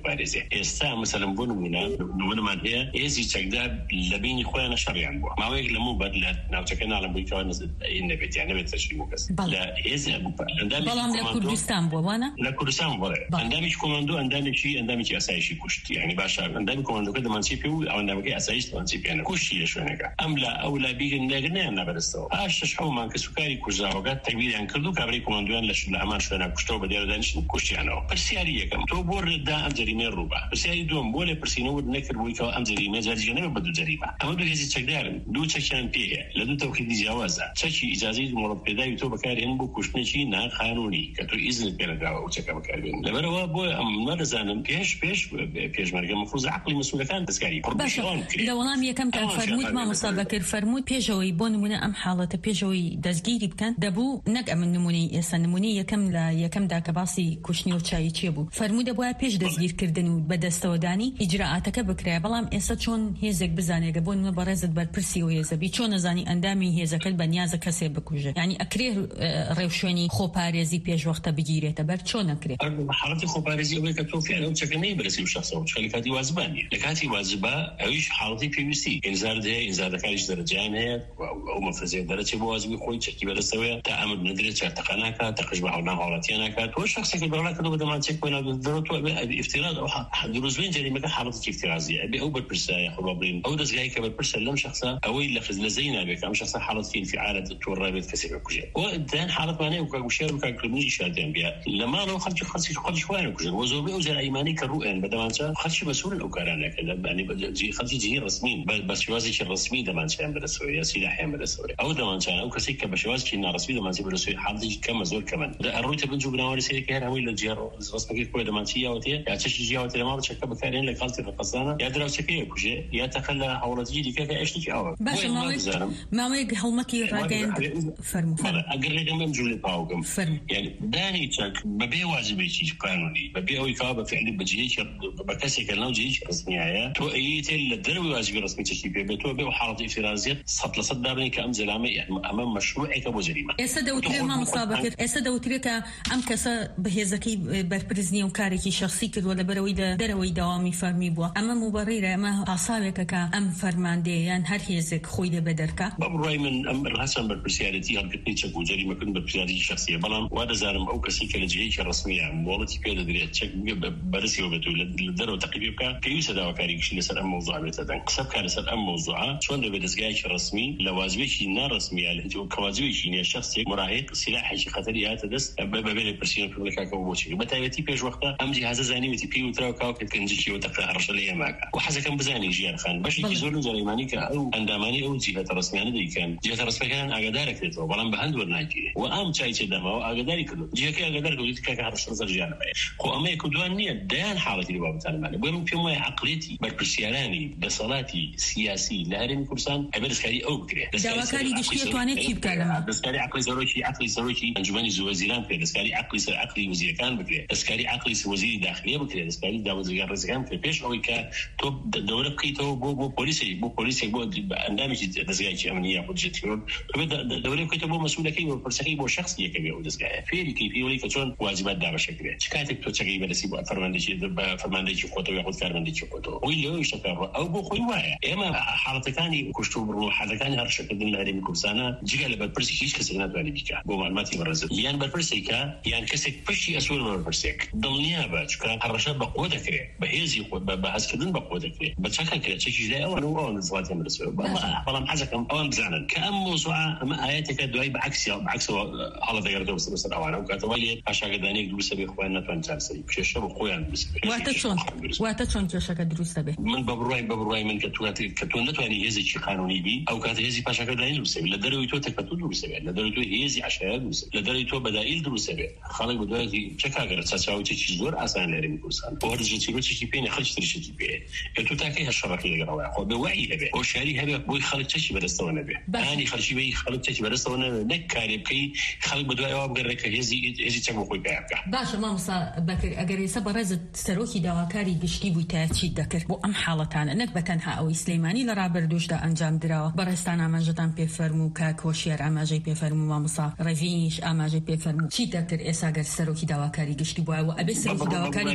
خۆپارێزی ئێستا مثلەن بۆ نمونە نمونەمان هەیە هێزی چەکدار لە بینی خۆیان شەڕیان بووە ماوەیەک لەموو بەر لە ناوچەکە ناڵم بوویەوە نەبێت یان نەبێت تەشکیل بکەس لە هێزی
بەڵام لە کوردستان بووە وانە
لە کوردستان بڵێ ئەندامیش کۆماندۆ ئەندامێکی ئەندامێکی ئاسایشی کوشت یعنی باشە ئەندامی کۆماندۆکە دەمانچی پێ و ئەوەندامەکەی ئاسایش دەمانچی پێێنە کوشتی لە شوێنەکە ئەم لە ئەو لا بیگن نەگەنیان نەبەرستەوە پاش شەش حەومان کە سوکاری کوژراوەکە تەویریان کرد و کابرای کۆماندۆیان لە هەمان شوێنە کوشتەوە بە دیاردانیشتن کوشتیانەوە پرسیاری یەکەم تۆ بۆ ڕێدا ئەم جەریمەی ڕووبە پرسیاری دووەم بۆ لێ پرسیینەوە نەکرد بوویکەوە ئەم جەریمە جاریجە نەبێت بە دوو جەریمە ئەمە دوو هێزی چەکدارن دوو چەکیان پێیە لە دوو تەوقیفی جیاوازە چەکی ئیجازەی مۆڵەتپێداوی تۆ بەکارهێن بۆ کوشتنێکی ناقانونی کە تۆ ئیزنت پێ نەدراوە ئەو چەکە بەکاربێن لەبەرەوە بۆ ئەمە دەزانم پێش پێش پێشمەرگە مەفروض عەقڵی مەسئولەکان دەستکاری
لە وەڵام یەکەم کە فەرمووت مامۆستا بەکر فەرمووت پێشەوەی بۆ نمونە ئەم حاڵەتە پێشەوەی دەستگیری بکەن دەبوو نەک ئەمە نمونەی ئێستا نمونەی یەکەم لە یەکەمدا کە باسی کوشتنی و چاوی چێ بوو فەرموو دەبووە پێش دەستگیرکردن و بەدەستەوەدانی ئیجراعاتەکە بکرێ بەڵام ئێستا چۆن هێزێک بزانێگە بۆ نمونە بەڕێزت بەرپرسی و هێزەبی چۆن نەزانی ئەندامی هێزەکەت بە نیازە کەسێ بکوژێت یعنی ئەکرێ ڕێوشوێنی خۆپارێزی پێشوەختە بگیرێتە بەر چۆن نەکرێت
حاڵەتی خۆپارێزی ئەوەیە کە تۆ فعلا ئەو چەکە نەیبرسی و شەخصەوە چکە لە کاتی واجبانیە لە کاتی واجبە ئەویش حاڵەتی پێویستی ئینزار دەیە ئینزاردەکاریش دەرەجیان هەیە ئەو مەفرزیە دەرەچێ بۆ واجبی خۆی چەکی بەدەستەوەیە تا ئەمر نەدرێت چارتەقە ناکات تەقش بە هەڵنا هاوڵاتیان ناکات تۆ شخصێکی بەڵاکەوە بەدەمان چێک بۆ ناودرۆ تۆ ئیفتیراز ئەو دروستبووین جەریمەکە حاڵەتێکی ئیفتیرازیە ئەبێ ئەو بەرپرسە یاخۆ بڵین ئەو دەستگای کە بەرپرسە لەم شخصە ئەوەی لە خزلەزەی نابێت ئەم شخصە حاڵەتی انفعالات تۆ ڕابێت کەسێک بکوژێت و دەیان حاڵەتوانەیە و کاگوشێر و کاکردنی شاردیان بیا لە ماڵەوە خەڵکی خەڵکی خۆی خوایان کوژن و زۆربەی ئەو جەرایمانی کە ڕوئێن بەدەمانچە خەڵکی مەسئولن ئەو کارانەکە لە خەڵکی جهی ڕسمین بە شێوازێکی ڕسمی دەمانچیان بەدەستەوە یا سیلاحیان بەدەستەوە ئەو دەمانچان ئەو کەسێک کە بە شێوازێکی ناڕسمی دەمانچی بەدەستەوەی حاڵەتێکی کەمە زۆر کەمن ئەڕۆیتە بنج و بناوەری سەرێکی هەر هەمووی لە جێر ڕسمەکەی خۆی دەمانچی یاوەتێ یا چەشی جیاوەتە لە ماڵ چەکە بەکارێن لە کاڵتی ڕەقەزانە یا دراوچەکەی کوژێ یا تەقە لە هەوڵەتی دیکە کە ئەشتێکی ئەوە
باشە ماوەیەک هەڵمەتی ڕاگەیاند فەرموو
ئەگەر لێگەم بەم جوڵێ پاوگەم یعنی دانی چەک بەبێ واجبێکی قانونی بەبێ ئەوەی کاوە بە فعلی بەجێیەکی بە کەسێکە ناو جێیەکی ڕسمیایە تۆ ئەیتێ لە دەروی واجبی ڕسمی چەکی پێ بێت تۆ بێ و حاڵەتی ئیفتیرازیەت سەد لە سەد دابنی کە ئەم جەرامە ئەمە مەشروعێکە بۆ جەریمە
ئێستا دەوترێت مامۆستا بەکر ئێستا دەوترێت کە ئەم کەسە بەهێزەکەی بەرپرسنی و کارێکی شخصی کردووە لەبەرەوەی دەرەوەی داوامی فەرمی بووە ئەمە موبەڕیرە ئەمە پاساوێکە کە ئەم فەرماندەیان هەر هێزێک خۆی دەبێ دەرکا
بەڕای من ئەم ڕاستن بەرپرسیارەتی هەڵگرتنی چەک و جەریمەکردن بەرپرسیارەتی شخصیە بەڵام وا دەزانم ئەو کەسی کە لە جێیەکی ڕسمیە مۆڵەتی پێ دەدرێت چەک بەرزیەوە بێت و لە دەرەوە تەقیبی بکە پێویستە داواکاریکشی لەسەر ئەم مەوزوع بێتە دەنگ قسە بکات لەسەر ئەم مەوزوعە چۆن دەبێت دەستگایەکی ڕسمی لە واجبێکی ناڕسمیە لە کەواجبێکی نییە شخصێک مراهق سلاحێکی خەتەری هاتە دەست بەبێ لە پرسیارە پێبلەکەەوە بۆچی بەتایبەتی پێش وەختە ئەم جیهازە زانیوێتی پێی وتراوە کاو کە کنجێکی و تەقە هەڕەشە لە ئێماکە و حەزەکەم بزانی ژیان خان بەشێکی زۆر لە جەرایمانی کە ئەو ئەندامانی ئەو جیهەتە ڕسمیانە دەیکەن جیهەتە ڕسمیەکان ئاگادارەکرێتەوە بەڵام بە هەند وەرناگیرێت و ئەم چای چێدامەوە ئاگاداری کردو جیهەکەی ئاگادار کردوێتی کاکە هەڕەشە زەر ژیانەمەیە خۆ ئەمە یەکدوان نییە دەیان حاڵەتی لە بابەتانەمانە بۆ من پێم وایە عەقڵێتی بەرپرسیارانی دەسەڵاتی سیاسی لە هەرێمی کوردستان ئەبێ دەستکاری ئەو بکرێت
داواکاری گشتی دەتوانێت چی بکات لەمە
دەستکاری عەقڵی سەرۆکی عەقڵی سەرۆکی ئەنجومەنی وەزیران بکرێت دەستکاری عەقڵی سەر عەقڵی وەزیرەکان بکرێت دەستکاری عەقڵی وەزیری داخلیە بکرێت دەستکاری داوەزیرگان ڕێزەکان بکرێت پێش ئەوەی کە تۆ دەورە بکەیتەوە بۆ بۆ پۆلیسی بۆ پۆلیسێک بۆ ئەندامێکی دەستگایکی ئەمنیە بۆ دژێتیۆن دەورە بکەیتەوە بۆ مەسئولەکەی بۆ پرسەکەی بۆ شخصیەکە بێ ئەو دەستگایە فێریکەی پێوەی کە چۆن واجبات دابەشەکرێت چ کاتێک تۆ چەکەی بەدەستی بۆ فەرماندەیەکی بە فەرماندەیەکی خۆتەوە یاخود کارمەندێکی خۆتەوە ئەوی لەوەی شەکەڕ ئەو بۆ خۆی وایە ئێمە حاڵەتەکانی کوشت و بڕۆ حالەکانی هەڕەشەکردن لە هەرێمی کوردستانە جگە لە بەرپرسی هیچ کەسێک ناتوانێت بکات بۆ مەعلوماتی بەڕێزت یان بەرپرسێکە یان کەسێک پشتی ئەسوول بەرپرسێک دڵنیا بە چکە هەڕەشە بە قۆ دەکرێت بە هێزی خۆ بە هەستکردن بە قۆ دەکرێت بە چەکە کرێت چەکیش لای ئەوە ئەوە نزڵاتی مەرسەوە بەڵام حەزەکەم ئەوان بزانن کە ئەم مۆزوعە ئەمە ئاەتێکە دوای بەعکسی بەعکسەوە هەڵە دەگەڕێتەوە بەسەر ئەوانە و کاتەوە لێ پاشاگەدانێک دروستە بێ خۆیان ناتوان چارەسەری کێشە بە خۆیان
واتە چۆن واتە چۆن کێشەکە دروستە بێ
من بە بڕای بە بڕای من کە کە تۆ نتوانانی هێزێکی قانونی بی ئەو کاتە هێزی پاشاگەدانی دروستە لە دەروی تۆ تەکەتو دروستە بێت لە دەروی تۆ هێزی عەشایە دروستە لە دەروی تۆ بەدائیل دروستە بێت خەڵک بە دوایەکی چ کاگەرە چاچاوێکی زۆر ئاسان لە هەرێمی کوردستان بۆ هەر جێچیرۆکی پێنە خەڵکی تریشێکی پێ کە تۆ تاکەی هەر شەڕەکەی لەگەڵەوە خۆ بە وعی هەبێ بۆ شاری هەبێ بۆی خەڵک چەکی بەدەستەوە نەبێ ئانی خەڵکی بێ خەڵک چەکی بەدەستەوە نەبێ نەک کارێ بکەی خەڵک بە دوایەوە بگەڕێ کە هێزی هێزی چەک بۆ خۆی پێ بکات
باشە مامۆستا بەکر ئەگەر ئێستا بەڕێزت سەرۆکی داواکاری گشتی بووی تا چی دەکرد بۆ ئەم حاڵەتانە نەک بەتەنها ئەوەی سلەیمانی لە ڕابردووشدا ئەنجام درراوە بەڕێستان ئاماژەتان پێفەرموو کاک هۆشیار ئاماژەی پێفەرموو مامۆستا ڕەڤینیش ئاماژەی پێفەرموو چی دەکرد ئێستا گەر سەرۆکی داواکاری گشتی بووە ئەبێ سەرۆکی داواکاری گشتیش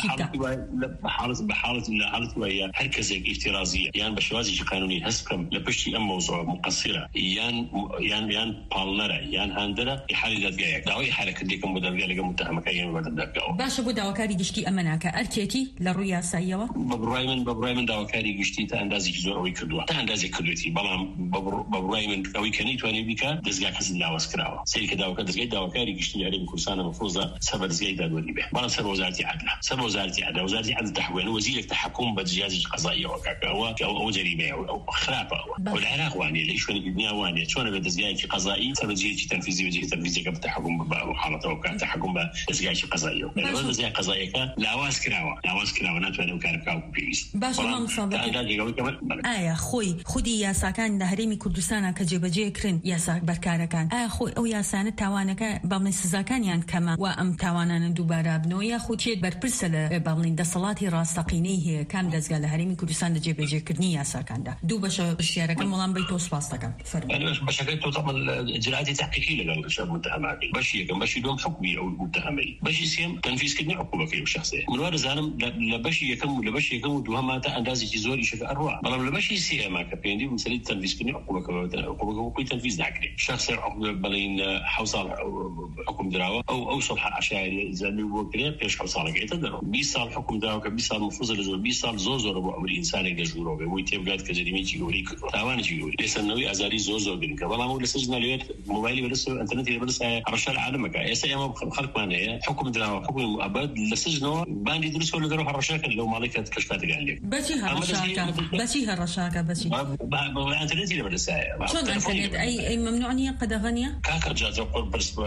بحالة بحالة إن حالة وهي هركزة احترازية يعني بشوازي قانوني هسكم لبشتي أم موضوع مقصرة يان يان يان بالنرة يان هاندرة حالة دقيقة داوي حالة كديكم بدرجة لقى متهم كأي بعد الدقيقة
باش بودا وكاري جشتي أمناك أرتيتي للرؤية سايوا
ببرايمن ببرايمن دا وكاري جشتي تأندازي جزء أوي كدوا تأندازي كدوتي بلام ببرايمن أوي كنيت واني بيكا دزجا كسر لاواس كراوا سير كدا وكذا دزجا دا وكاري جشتي عليه بكل سنة مفروضة سبب دزجا دا دولي به بلام سبب وزارة عدل سبب وزارة عدل وزارة عدل تحويل وزير التحكم بالجهاز القضائي وكاكا هو أو جريمة أو خرافة والعراق واني ليش وين الدنيا واني شلون بدزجاج قضائي سبب جهاز تنفيذي وجهاز تنفيذي قبل تحكم بحالته وكان تحكم بدزجاج قضائي وزارة قضائي كا لاواس كراوا لاواس كراوا ناتواني وكان كاو بيس
باش ما مصابك آية خوي خودي يا ساكان لهريمي كردستان كجبجي كرن يا ساك بركاركان آية خوي أو يا سانة تاوانك بابن سزاكان يعني كما وأم تاوانا دوبارا بنو يا خوتي بربرسل بابن دصلاتي راستقينيه كام دزجال لهريمي كردستان جبجي كرني يا ساكان ده دو باش الشيارة كم ملان بيتوس باستكان فرق
أنا باش بشكل طبعا الإجراءات التحقيقية لقال الشاب متهمات باش يكمل باش يدوم حكمي أو متهمي باش يسيم تنفيذ كدني عقوبة كيو شخصية من وارد زانم لباش يكمل لباش يكمل دوهمات أندازي جزوري شكل أروع بلام لباش يسير ما كبيندي مسألة تنفيذ كدني عقوبة كبيرة عقوبة كوي تنفيذ داخلي شخص عقوبة بلين حوصل حكم دراوة أو أو صلح عشائري زاني وكذا بيش حوصل كذا تقدر بيس صار حكم دراوة كبيس صار مفروض لزور بيس صار زوزور أبو عمر إنسان يقدر يجوره بويتيب قاد كجريمة يجوري تاوان يجوري ليس النوي أزاري زوزور بينك بلام هو لسجنا اليوم موبايلي بس إنترنت بس عرش العالم كا يس أيام خلق مانه حكم دراوة حكم أبد لسجنه باندي درس ولا دروح الرشاكة لو مالك كشفات قال لي
بس هي الرشاكة بس هي الرشاكة بس
ما إنترنت اللي بدرسه
شلون إنترنت أي أي ممنوعنية قد غنية
كاكر جات يقول بس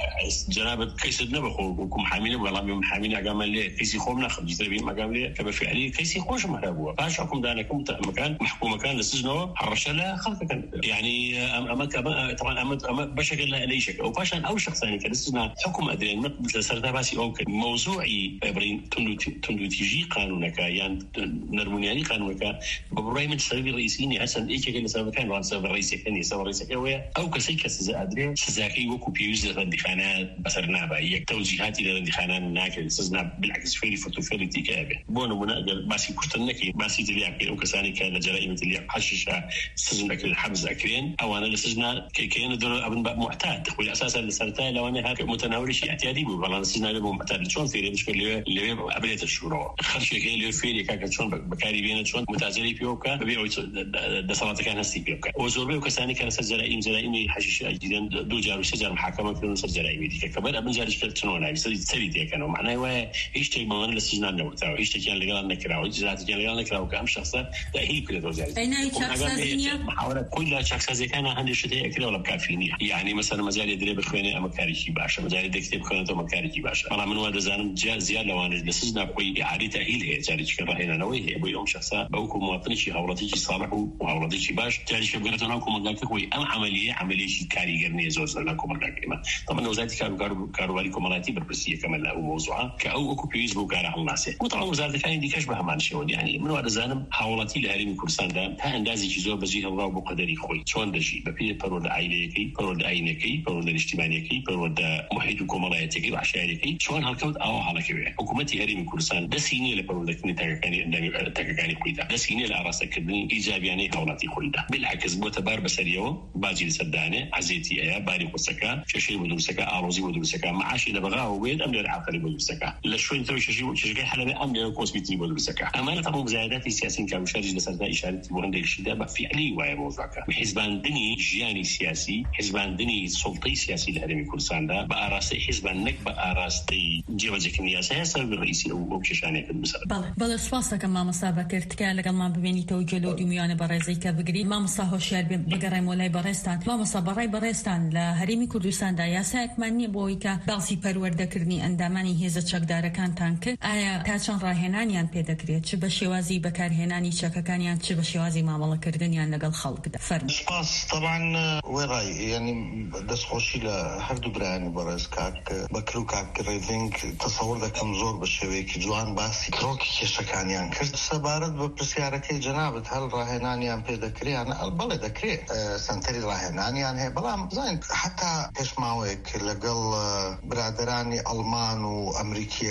جنابة كيس النبخ وكم حامين ولا بيوم حامين أجمل ليه كيس يخومنا خبز تبين مجمل ليه كبر في عليه كيس يخوش مهربوا فاش حكم ده أنا كم مكان محكوم مكان لسجنه الرشالة خلق كان يعني أما كمان طبعا أما أما بشكل لا ليش أو فاش أو شخص ثاني كان لسجنا حكم أدري مثل سردا باسي أو موضوعي إبراهيم تندو تندو تيجي قانونك يعني نرمونياني قانونك ببراي من السبب الرئيسي أصلا إيش كان السبب كان وان السبب الرئيسي كان السبب الرئيسي كوي أو كسي كسر أدري سزاكي وكوبيوز للدخانات بصرنا بقى توجيهات للدخانات ناكل سزنا بالعكس فيري فتو فيري تكابه بونو مناقل باسي كشتنكي باسي تلياك أو كساني كان جرائم تلياك حششة سجن أكل حبز أكلين أو أنا لسجنا كيان دور أبن باب معتاد واللي أساسا لسرتاي لو أنا هاك متناول شيء اعتيادي والله سجنا له معتاد شلون فيري مش اللي اللي قبلت الشروع خرج كي اللي فيري كاك شلون بكاري بين شلون متازلي بيوكا بيعوا ده صلاة كان هستي بيوكا وزوربي وكساني كان سجرائم جرائم حشش جدا دو جارو سجر محاكمة في نص جرائم دي كبر أبن جارش كتنو لا يصير تسوي دي كانوا معناه هو إيش تيجي من السجن نوتاو إيش تيجي اللي قال نكرا وإجراءات تيجي اللي قال نكرا وكام شخصا ده هي كل دوزات
أين أي شخص زينيا
محاولة كل شخص زي كان عنده شيء كده ولا بكافيني يعني مثلا مجال يدري بخواني أما كاريكي باشا مجال يدكتب بخواني أما كاريكي باشا والله من واد زان جا زيادة لو أنا لسجنا قوي إعادة تأهيل هي جاري كده هنا نويه أبوي يوم شخصا بوكو مواطني شيء هولتي شيء صالح وهولتي شيء باش جاري كده قلت لهم كم قال كوي أم عملية عملية شيء كاريجرني زوج لكم الرقم طبعا وزارة كارو كارو كمالاتي بربسية كمان له موضوعها كأو أكو بيز بوكارة على الناس وطبعا وزارة الثانية دي كشبه ما نشون يعني من وقت زانم حاولتي لهريم كردستان ده ها اندازي جزء بزيه الله بقدري خوي شلون دشي ببي برود عائليكي برود عينكي برود اجتماعيكي برود محيط كمالاتي وعشائركي شلون هالكود أو على كبير حكومتي هريم كردستان ده سيني لبرود كني تكاني عندما تكاني خويدا ده سيني لأراسك كدني إيجابي يعني حولتي خويدا بالعكس بوتبار بسريو باجي لسدانه عزيتي أيا باري قصكا شيء بدرسكا أروزي بدرسكا معاشي لبغاه وبيد أم للعقل بدرسكا لشوي أنت شيء شيء حلبة أم للكوسبيتي بدرسكا أمانة طبعا مزايدات السياسيين كانوا شارج لسردا إشارة بوهند الشدة فعلي ويا موضوعك حزبان دني جياني سياسي حزبان دني سلطي سياسي لهرمي كردستان ده بأراسي حزبان نك بأراسي جوازك النياسة سبب الرئيسي أو بششانة في المسألة.
بله بله سواسك ما مسابقة ارتكال لقل ما ببيني توجلو دميان برازي كبقري ما مصاهو شير بقرأي مولاي برستان ما مصابرأي برستان لهرمي كردستان ده ياساك ماني بويكا بعضي پرورده كرني انداماني هزت شكدار كان تانك آیا تاچن راهنانیان پیدا کرد چه بشوازی بکارهنانی چککانیان چه بشوازی معامله کردنیان لقل خلق ده فرم
سپاس طبعا وراي يعني دس خوشي لهردو براني برز كاك بكرو كاك ريفينج تصور ده كم زور بشويك جوان باسي كروكي كشكانيان كرد سبارد بپرسياركي جنابت هل راهنانيان پیدا كري يعني البلد دكري سنتري راهنانيان هي بلام زين حتى تسمعوك لقل برادراني ألمان وأمريكية كان أو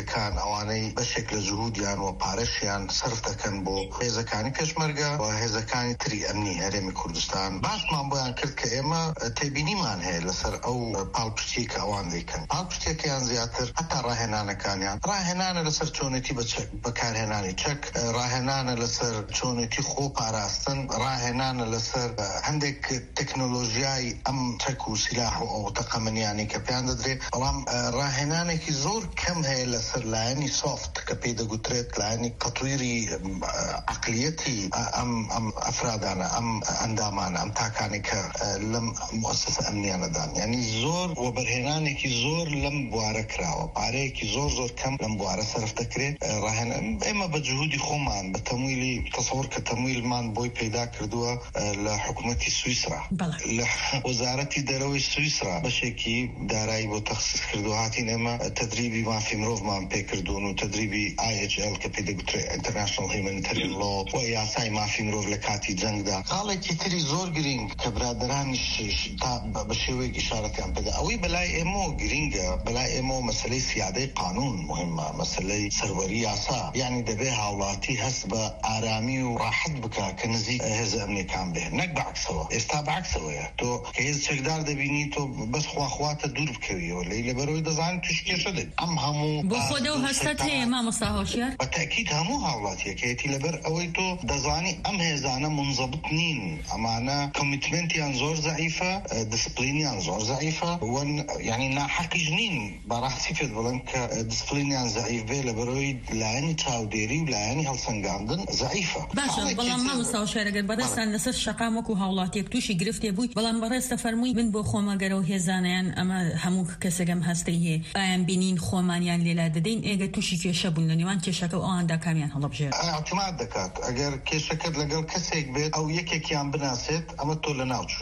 ئەوانەی بەشێک لە جهودیان و پارەشیان سەرف دەکەن بۆ هێزەکانی پێشمەرگە و هێزەکانی تری ئەمنی هەرێمی کوردستان. باسمان بۆیان کرد کە ئێمە تێبینیمان هەیە لەسەر ئەو پاڵپشتی کە ئەوان دەیکەن. پاڵپشتێکیان زیاتر هەتا ڕاهێنانەکانیان ڕاهێنانە لەسەر چۆنێتی بەکارهێنانی چەک، ڕاهێنانە لەسەر چۆنێتی خۆ پاراستن، ڕاهێنانە لەسەر هەندێک تەکنۆلۆژیای ئەم چەک و سیلاح و ئەو تەقەمەنیانی کە پێیان دەدرێت، بەڵام ڕاهێنانێکی زۆر کەم هەیە لەسەر لایەنی سۆفت کە پێی دەگوترێت لایەنی تەطویری عەقلیەتی ئەم ئەم ئەفرادانە، ئەم ئەندامانە، ئەم تاکانی کە لەم موسسە ئەمنیانەدان. یعنی زۆر وەبەرهێنانێکی زۆر لەم بوارە کراوە، پارەیەکی زۆر زۆر کەم لەم بوارە سەرف دەکرێت. ئێمە بە جهودی خۆمان بە تەمویلی تەسەوڕ کە تەمویلمان بۆی پەیدا کردووە لە حکوومەتی سویسرا، لە وەزارەتی دەرەوەی سویسرا بەشێکی دارایی بۆ تەخسیس کردو. هاتین ئێمە تەدریبی مافی مرۆڤمان پێکردوون و تەدریبی آی ئەچ ئێل کە پێی دەگوترێت ئینتەرناشنەڵ هیومانیتەریان لۆ و یاسای مافی مرۆڤ لە کاتی جەنگدا. خاڵێکی تری زۆر گرنگ کە برادرانی بە شێوەیەکی ئیشارەتیان پێدا، ئەوەی بەلای ئێمە گرینگە، بەلای ئێمە مەسەلەی سیادەی قانون مهمە، مەسەلەی سەروەری یاسا. یعنی دەبێ هاوڵاتی هەست بە ئارامی و ڕاحەت بکە کە نزیک هێز ئەمنیەکان بێ، نەک بەعکسەوە. ئێستا بەعکسەوەیە، تۆ کە هێز چەکدار دەبینی تۆ بەس خواخواتە دوور بکەویەوە لەی لەبەرەوەی دەزانانی توش کێشە دێت. ئەم هەموو
بۆ خۆدە و هەستەت هەیە مامۆستا هۆشیار؟
بەتاکید هەموو هاوڵاتیەکەیەتی لەبەر ئەوەی تۆ دەزانی ئەم هێزانە منزەبط نین، ئەمانە کۆمیتمنتیان زۆر زەعیفە، دیسپلینیان زۆر زەعیفە، یعنی ناحەقیش نین بەڕاستی پێت بڵێم کە دیسپلینیان زەعیف بێ لەبەرەوەی لایەنی چاودێری و لایەنی هەڵسەنگاندن زەعیفە.
باشە، بەڵام مامۆستا هۆشیار ئەگەر بەڕێستان لەسەر شەقام وەکو هاوڵاتیەک تووشی گرفتێ بووی، بەڵام بەڕێستە فەرمووی من بۆ خۆمەگەرە و هێزانیان ئەمە هەموو کەسێکم هەستەی هەیە ئایان بینین خۆمانیان لێلا دەدەین، ئێگە تووشی کێشە بوون لە نێوان کێشەکە و ئەواندا کامیان هەڵەبژێت؟
ئەعتماد دەکات. ئەگەر کێشەکەت لەگەڵ کەسێک بێت ئەو یەکێکیان بناسێت، ئەمە تۆ لە ناوچووی.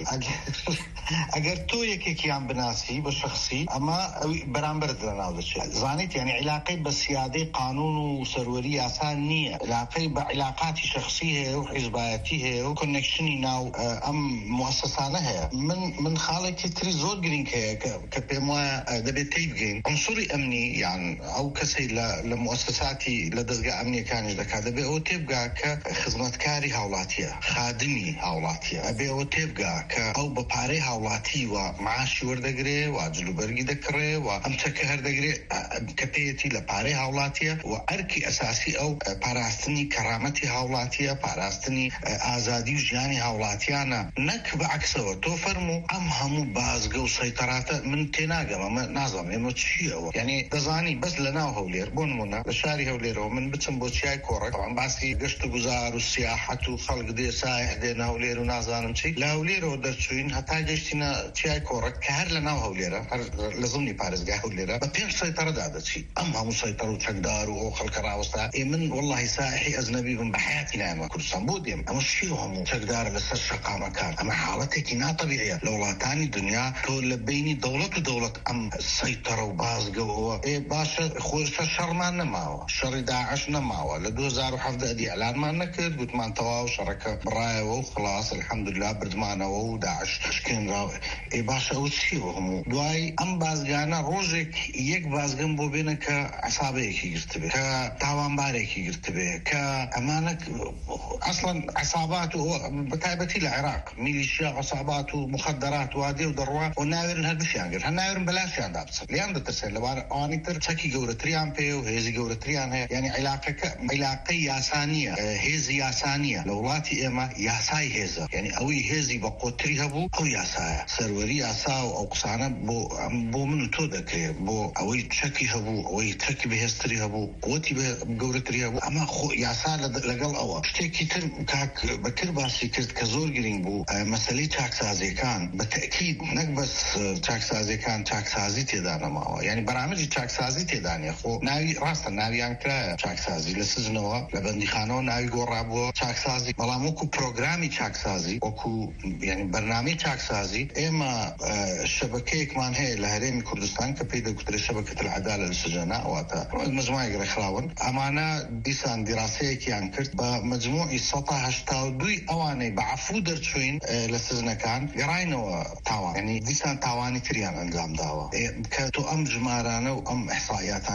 ئەگەر تۆ یەکێکیان بناسی بە شخصی، ئەمە بەرامبەرت لە ناو دەچێت. زانیت یعنی علاقەی بە سیادەی قانون و سەروەری یاسان نییە، علاقەی بە علاقاتی شخصی هەیە و حیزبایەتی هەیە و کۆنێکشنی ناو ئەم موسسانە هەیە. من من خاڵێکی تری زۆر گرنگ هەیە کە پێم وایە دەبێت تێی بگەین. عنصوری ئەمنی یان ئەو کەسەی لە موسساتی لە دەستگا ئەمنیەکانیش دەکات، دەبێت ئەوە تێبگا کە خزمەتکاری هاوڵاتیە، خادمی هاوڵاتیە، ئەبێ ئەوە تێبگا کە ئەو بە پارەی هاوڵاتی و معاشی وەردەگرێ و جلوبەرگی دەکڕێ و ئەم چەکە هەردەگرێ کە پێیەتی لە پارەی هاوڵاتیە و ئەرکی ئەساسی ئەو پاراستنی کەرامەتی هاوڵاتیە، پاراستنی ئازادی و ژیانی هاوڵاتیانە، نەک بەعکسەوە. تۆ فەرموو ئەم هەموو بازگە و سەیتەراتە من تێناگەم، ئەمە نازانم ئێمە چیەوە. یعنی دەزانی بەس لە ناو هەولێر بۆ نمونە لە شاری هەولێرەوە من بچم بۆ چیای کۆڕێک، ئەوان باسی گەشت و گوزار و سیاحەت و خەڵک دێ سایح دێنە هەولێر و نازانم چی، لە هەولێرەوە دەرچوین هەتا گەشتینە چیای کۆڕێک کە هەر لە ناو هەولێرە، هەر لە زمانی پارێزگای هەولێرە بە پێنج سەیتەرەدا دەچی. ئەم هەموو سەیتەر و چەکدار و ئەو خەڵکە ڕاوەستا. ئێ من وەڵڵاهی سایحی ئەجنەبی بم بە حیاتی نایمە کوردستان بۆ دێم. ئەمە چی هەموو چەکدارە لەسەر شەقامەکان؟ ئەمە حاڵەتێکی ناتەبیعیە لە وڵاتانی دنیا. تۆ لە بینی دەوڵەت و دەوڵەت ئەم سەیتەرە و بازگەوەوە ئێ باشە خۆشە شەڕمان نەماوە، شەڕی داعش نەماوە، لە دوو هەزار و حەڤدە ئەدی ئەلانمان نەکرد، گوتمان تەواو شەڕەکە بڕایەوە و خلاص الحەمدوللا بردمانەوە و داعش شکێنراوە. ئێ باشە ئەو چیوە هەموو؟ دوای ئەم بازگانە ڕۆژێک یەک بازگەم بۆ بێنە کە عەسابەیەکی گرتبێ، کە تاوانبارێکی گرتبێ، کە ئەمانە ئەسڵەن عەسابات و بەتایبەتی لە عێراق میلیشیا عەسابات و مخدرات و وادێ و دەڕوا و ناوێرن هەردووشیان گرت، هەر ناوێرن بەلاشیان دابچن، لیان دەترسێن لەبارە ئەوانی تر چەکی گەورەتریان پێ و هێزی گەورەتریان هەیە. یعنی عیلاقەکە عیلاقەی یاسانیە، هێزی یاسانیە. لە وڵاتی ئێمە یاسای هێزە، یعنی ئەوەی هێزی بە قۆتری هەبوو ئەو یاسایە، سەروەری یاسا و ئەو قسانە بۆ بۆ من و تۆ دەکرێت، بۆ ئەوەی چەکی هەبوو، ئەوەی چەکی بەهێزتری هەبوو، قوتی گەورەتری هەبوو. ئەمە خۆ یاسا لەگەڵ ئەوە. شتێکی تر کاک بەکر باسی کرد کە زۆر گرنگ بوو، مەسەلەی چاکسازیەکان. بە تەکید نەک بەس چاکسازیەکان، چاکسازی تێدا نەماوە، یعنی بەرامجی چاکسازی تێدا نیە. خۆ ناوی ڕاستە ناویان کرایە چاکسازی، لە سزنەوە لە بەندیخانەوە ناوی گۆڕابووە چاکسازی، بەڵام وەکو پرۆگرامی چاکسازی، وەکو یعنی بەرنامەی چاکسازی ئێمە شەبەکەیەکمان هەیە لە هەرێمی کوردستان کە پێی دەگوترێت شەبەکەت العەدالە للسجناء، واتە مجموعەی گرەخراون. ئەمانە دیسان دیراسەیەکیان کرد بە مجموعی سەد و هەشتا و دوو ئەوانەی بە عەفو دەرچوین لە سزنەکان گەڕاینەوە تاوان، یعنی دیسان تاوانی تریان ئەنجام داوە. کە تۆ ئەم ژمارانە و ئەم ئەحسایاتانە دەبینی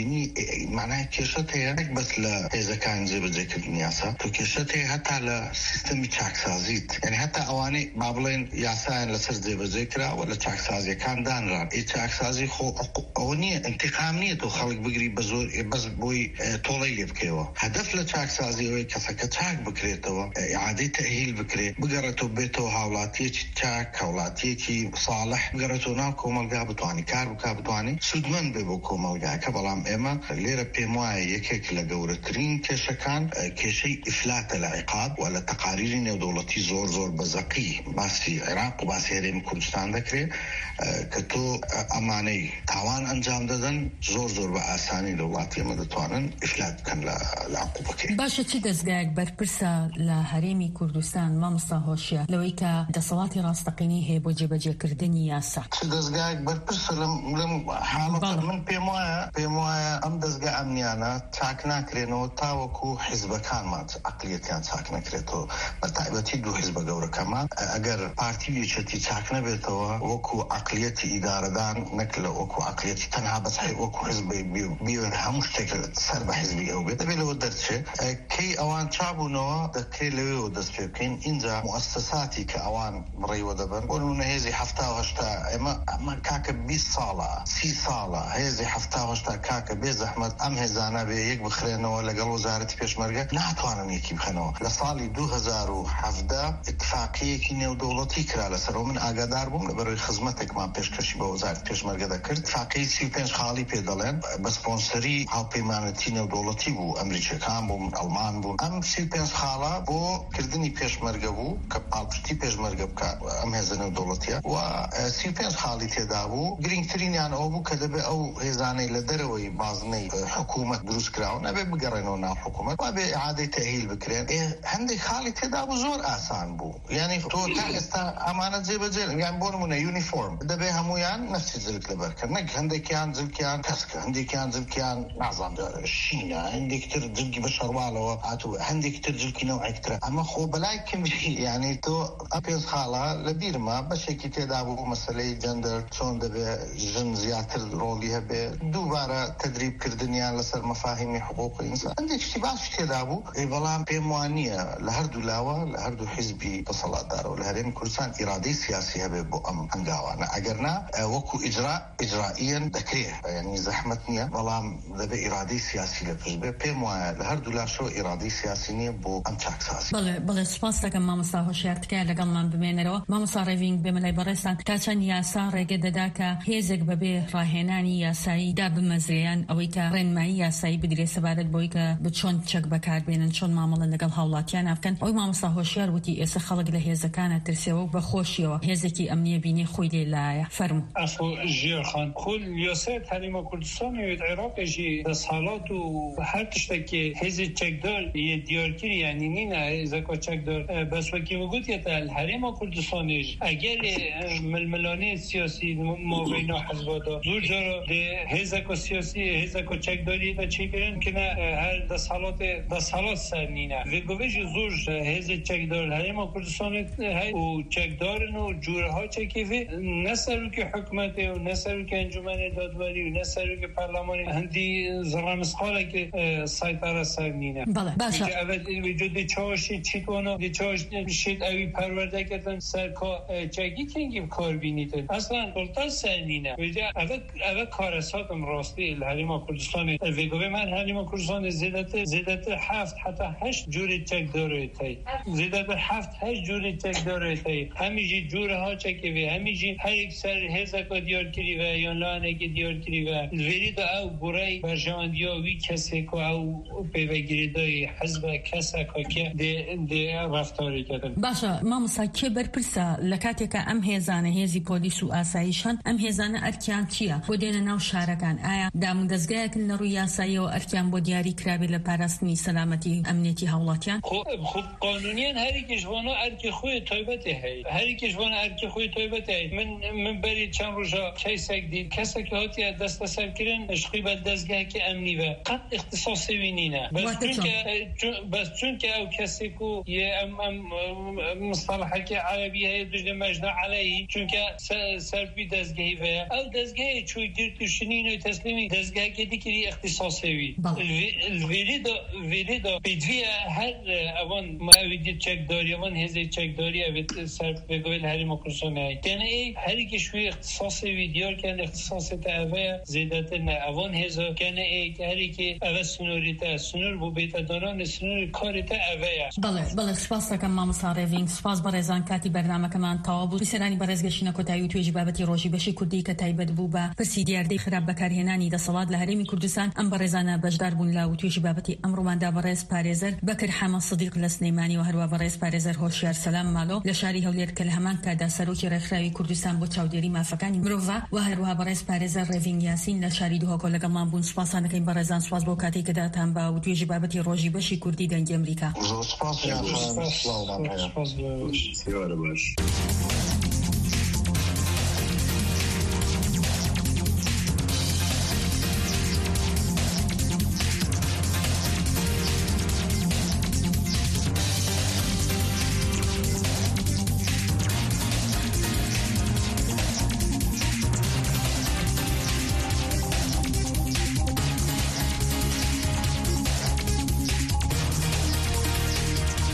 بینی معناه کێشەت هەیە نەک بەس لە هێزەکان جێبەجێکردنی یاسا تۆ کێشەت هەیە هەتا لە سیستەمی چاکسازیت یعنی هەتا ئەوانەی با بڵێن یاسایان لەسەر جێبەجێ کراوە لە چاکسازیەکان دانران ئێ چاکسازی خۆ ئەوە نییە انتقام نییە تۆ خەڵک بگری بە زۆر بەس بۆی تۆڵەی لێ بکەوە هەدەف لە چاکسازی ئەوەی کەسەکە چاک بکرێتەوە ئیعادەی تەئهیل بکرێت بگەڕێتەوە بێتەوە هاوڵاتیەکی چاک هاوڵاتیەکی ساڵح بگەڕێتەوە ناو کۆمەلگا بتوانانی کار بکا بتوانانی سودمەند بێ بۆ کۆمەلگاکە بەڵام ئێمە لێرە پێم وایە یەکێک لە گەورەترین کێشەکان کێشەی ئیفلاتە لە عقاب و لە تەقاریری نێودەوڵەتی زۆر زۆر بەزەقی باسی عێراق و باسی هەرێمی کوردستان دەکرێت کە تۆ ئەمانەی تاوان ئەنجام دەدەن زۆر زۆر بە ئاسانی لە وڵاتی ئێمە دەتوانن ئیفلات بکەن لە عقوبەکەی.
باشە چی دەستگایەک بەرپرسە لە هەرێمی کوردستان مامۆستا هۆشیە لەوەی کە دەسەڵاتی ڕاستەقینی هەیە بۆ جێبەجێکردنی یاسا؟
چ دەستگایەک بەرپرسە لەم حاڵەتە من پێم وایە پێم وایە ئەم دەستگا ئەمنیانە چاک ناکرێنەوە تاوەکو حیزبەکانمان عەقلیەتیان چاک نەکرێتەوە بە تایبەتی دوو حیزبە گەورەکەمان ئەگەر پارتی یەکێتی چاک نەبێتەوە وەکو عەقلیەتی ئیدارەدان نەک لە وەکو عەقلیەتی تەنها بەس وەکو حیزبی بیوێن هەموو شتێک سەر بە حیزبی ئەو بێت دەبێت لەوە دەرچێت کەی ئەوان چابوونەوە دەکرێت لەوێەوە دەست پێ بکەین اینجا موسساتی کە ئەوان بڕێوە دەبن بۆ نمونە هێزی هەفتا و هەشتا ئێمە ئەمە کاکە بیست ساڵە سی ساڵە هێزی هەفتا و هەشتا کاکە بێ زەحمەت ئەم هێزانە بێ یەک بخرێنەوە لەگەڵ وەزارەتی پێشمەرگە ناتوانن یەکی بخەنەوە لە ساڵی دوو هەزار و هەڤدە اتفاقیەکی نێودەوڵەتی کرا لەسەرەوە من ئاگادار بووم لەبەرەوەی خزمەتێکمان پێشکەشی بە وەزارەتی پێشمەرگە دەکرد اتفاقیی سی و پێنج خاڵی پێ دەڵێن بە سپۆنسەری هاوپەیمانەتی نێودەوڵەتی بوو ئەمریکیەکان بوون ئەڵمان بوون ئەم سی و پێنج خاڵە بۆ کردنی پێشمەرگە بوو کە پاڵپشتی پێشمەرگە بکە ئەم هێزە نێودەوڵەتیە و سی و پێنج خاڵی تێدا بوو گرنگترینیان ئەو بوو کە دەبێت ئەو هێزانەی لە دەرەوەی بازنەی حکوومەت دروست کراون نەبێ بگەڕێنەوە ناو حکوومەت و بێ ئیعادەی تەئهیل بکرێن هەندێک خاڵی تێدا بوو زۆر ئاسان بوو یعنی تۆ تا ئێستا ئەمانە جێبەجێ یان بۆ نمونە یونیفۆرم دەبێ هەمویان نەفسی جلک لەبەرکە نەک هەندێکیان جلکیان کەسکە هەندێکیان جلکیان نازانم شینە هەندێکتر جلکی بە شەڕواڵەوە هاتووە هەندێکتر جلکی نەوعێکترە ئەمە خۆ بەلای کەمشی یعنی تۆ ئەم پێنج خاڵە لە بیرمە بەشێکی تێدا بوو مەسەلەی جەندەر چۆن دەبێ ژن زیاتر ڕۆڵی هەبێ دووبارە تەدریبکردنیان لەسەر مەفاهیمی حقوق ئینسان هەندێکشتی باش تێدا بوو بەڵام پێم وانییە لە هەردوو لاوە لە هەردوو حیزبی دەسەڵاتدارەوە لە هەرێمی کوردستان ئیرادەی سیاسی هەبێ بۆ ئەم هەنگاوانە ئەگەرنا وەکو ئیجرا ئیجرائیەن دەکرێت یعنی زەحمەت نییە بەڵام دەبێ ئیرادەی سیاسی لە پشت بێ پێم وایە لە هەردوو لاشەوە ئیرادەی سیاسی نییە بۆ ئەم چاکسازی.
بەڵێ بەڵێ سوپاس دەکەم مامۆستا هۆشیار تکایە لەگەڵمان بمێنەرەوە مامۆستا ڕێڤینگ بێمە لای بەڕێستان تا چەند یاسا ڕێگە دەدا کە هێزێک بەبێ ڕاهێنانی یاسایی دا بمەزرێیان ئەوەی کە ڕێنمایی یاسایی بدرێ سەبارەت بۆی کە بچۆن چەک بەکاربێنن چۆن مامەڵە لەگەڵ هاوڵاتیان ئافکەن ئەوی مامۆستا هۆشیار وتی ئێستا خەڵک لە هێزەکانە ترسێەوە و بەخۆشیەوە هێزێکی ئەمنیە بینێ خۆی لێلایە فەرموو.
ئەفۆ ژێرخان خۆ یاسای هەرێمە کوردستانی و عێراقیشی دەسەڵات و هەر تشتێکی هێزی چەکدار یە دیارکردی یعنی نینە هێزەکە چەکدار بەس وەکی وگوتیەتە هەرێمە کوردستانیش ئەگەر ململانەی سیاسی مابەینا حزبەدا زۆر جارە هێزەکە سیاسی هێزەکە چەکداریەتە چیکردن کە هەر دەسەڵات دەسەڵات سەر نینە وێگۆڤێژی زۆر هێزی چەکدار هەرێمە کوردستانی و چەکدارن و جوورەها چەکیڤێ نەسەروکی حکومەتێ و نەسەروکی ئەنجومەنی دادوەری و نەسەروکی پەرلەمانی هەندی زڕامسخاڵێکی سایتارە سەر نینە.
بەڵێ باشە
ئەوە وجودی چاوەشی چیتوانە دی چاوەش شێت ئەوی پەروەردەکردن سەر چەکی کەنگی کاربینیتن ئەسڵان دڵتە سەر نینە ئەوە کارەساتم ڕاستی لە هەرێمە کوردستانی وێگۆڤێ من هەرێمە کوردستانی زێدەتر زێدەتر هەفت حتا هەشت جووری چەکدارێتەی زێدەتر هەفت هەشت جووری چەکدارێتەی هەمیژی جوورەها چەکیڤێ هەمیژی هەرێک سەر هێزەکە دیارکردیڤە یان لایەنێکی دیارکردیڤە vêrîda ew gorey berjevandiya wî kesê ku ew pêvegirîdayê hizba keseka ke dê dê reftarê kirin.
Başa mamosta kê berpirsa li kateka em hêzane hêzî polîs û asayîşan em hêzane erkiyan çiya bû dêne nav şarekan aya damgezgeyekin li rû yasayê û erkiyan bû diyarî kirabê li parastinî selametî emniyetî hewlatiyan
xwe qanûniyan herîkê ji wana erkê xwe taybetê heye herîkê ji wana erkê xwe taybetê heye min min berî çend roja keysek dît kesekî hatiye desteserkirin ji xwe dezgehekî emnî ve qet ixtisasê wî nîne bes çunke ew kesê ku yê em em mustalahekî erebî heye dijî mecna aleyhî çunke ser wî dezgehî ve ew dezgehê çû girt û şinîn û teslîmî dezgehê دەستگای کێدیکری اختصاصی الویریدا ویریدا بدوی هر اوان ماویدی چکداری اوان هزی چکداری اوید سر بگویل هری مکرسونه تنه ای هری که شوی اختصاصی دیار کنه اختصاصی تا اوه زیدت نه اوان هزا کنه ای هری که اوه سنوری تا سنور بو بیت داران سنور کاری تا اوه
بله بله سپاس دکم مام ساروینگ سپاس برزان کاتی برنامه کمان تابو بسرانی برزگشینا کتایو توی جبابتی روزی بشی کردی کتایبد بوبا پرسی دیاردی خراب بکارهنانی دا صواد لهرمی کردستان ام برزانه بجدار بون لاو توی جبابتی امر من دا برز پارێزەر بەکر حەمە صدیق لە سنەیمانی و هەروە بەڕێز پارێزەر هۆشیار سەلام ماڵۆ لە شاری هەولێر کە لە هەمان کادا سەرۆکی ڕێکخراوی کوردستان بۆ چاودێری مافەکانی مرۆڤ و هەروە بەڕێز پارێزەر ڕێڤینگ یاسین لە شاری دوهۆکۆ لەگەڵمان بوون. سوپاسان دەکەین بەڕێزان سوپاس بۆ کاتێک کە داتان با و توێژی بابەتی ڕۆژی بەشی کوردی دەنگی ئەمریکا.
سپاس.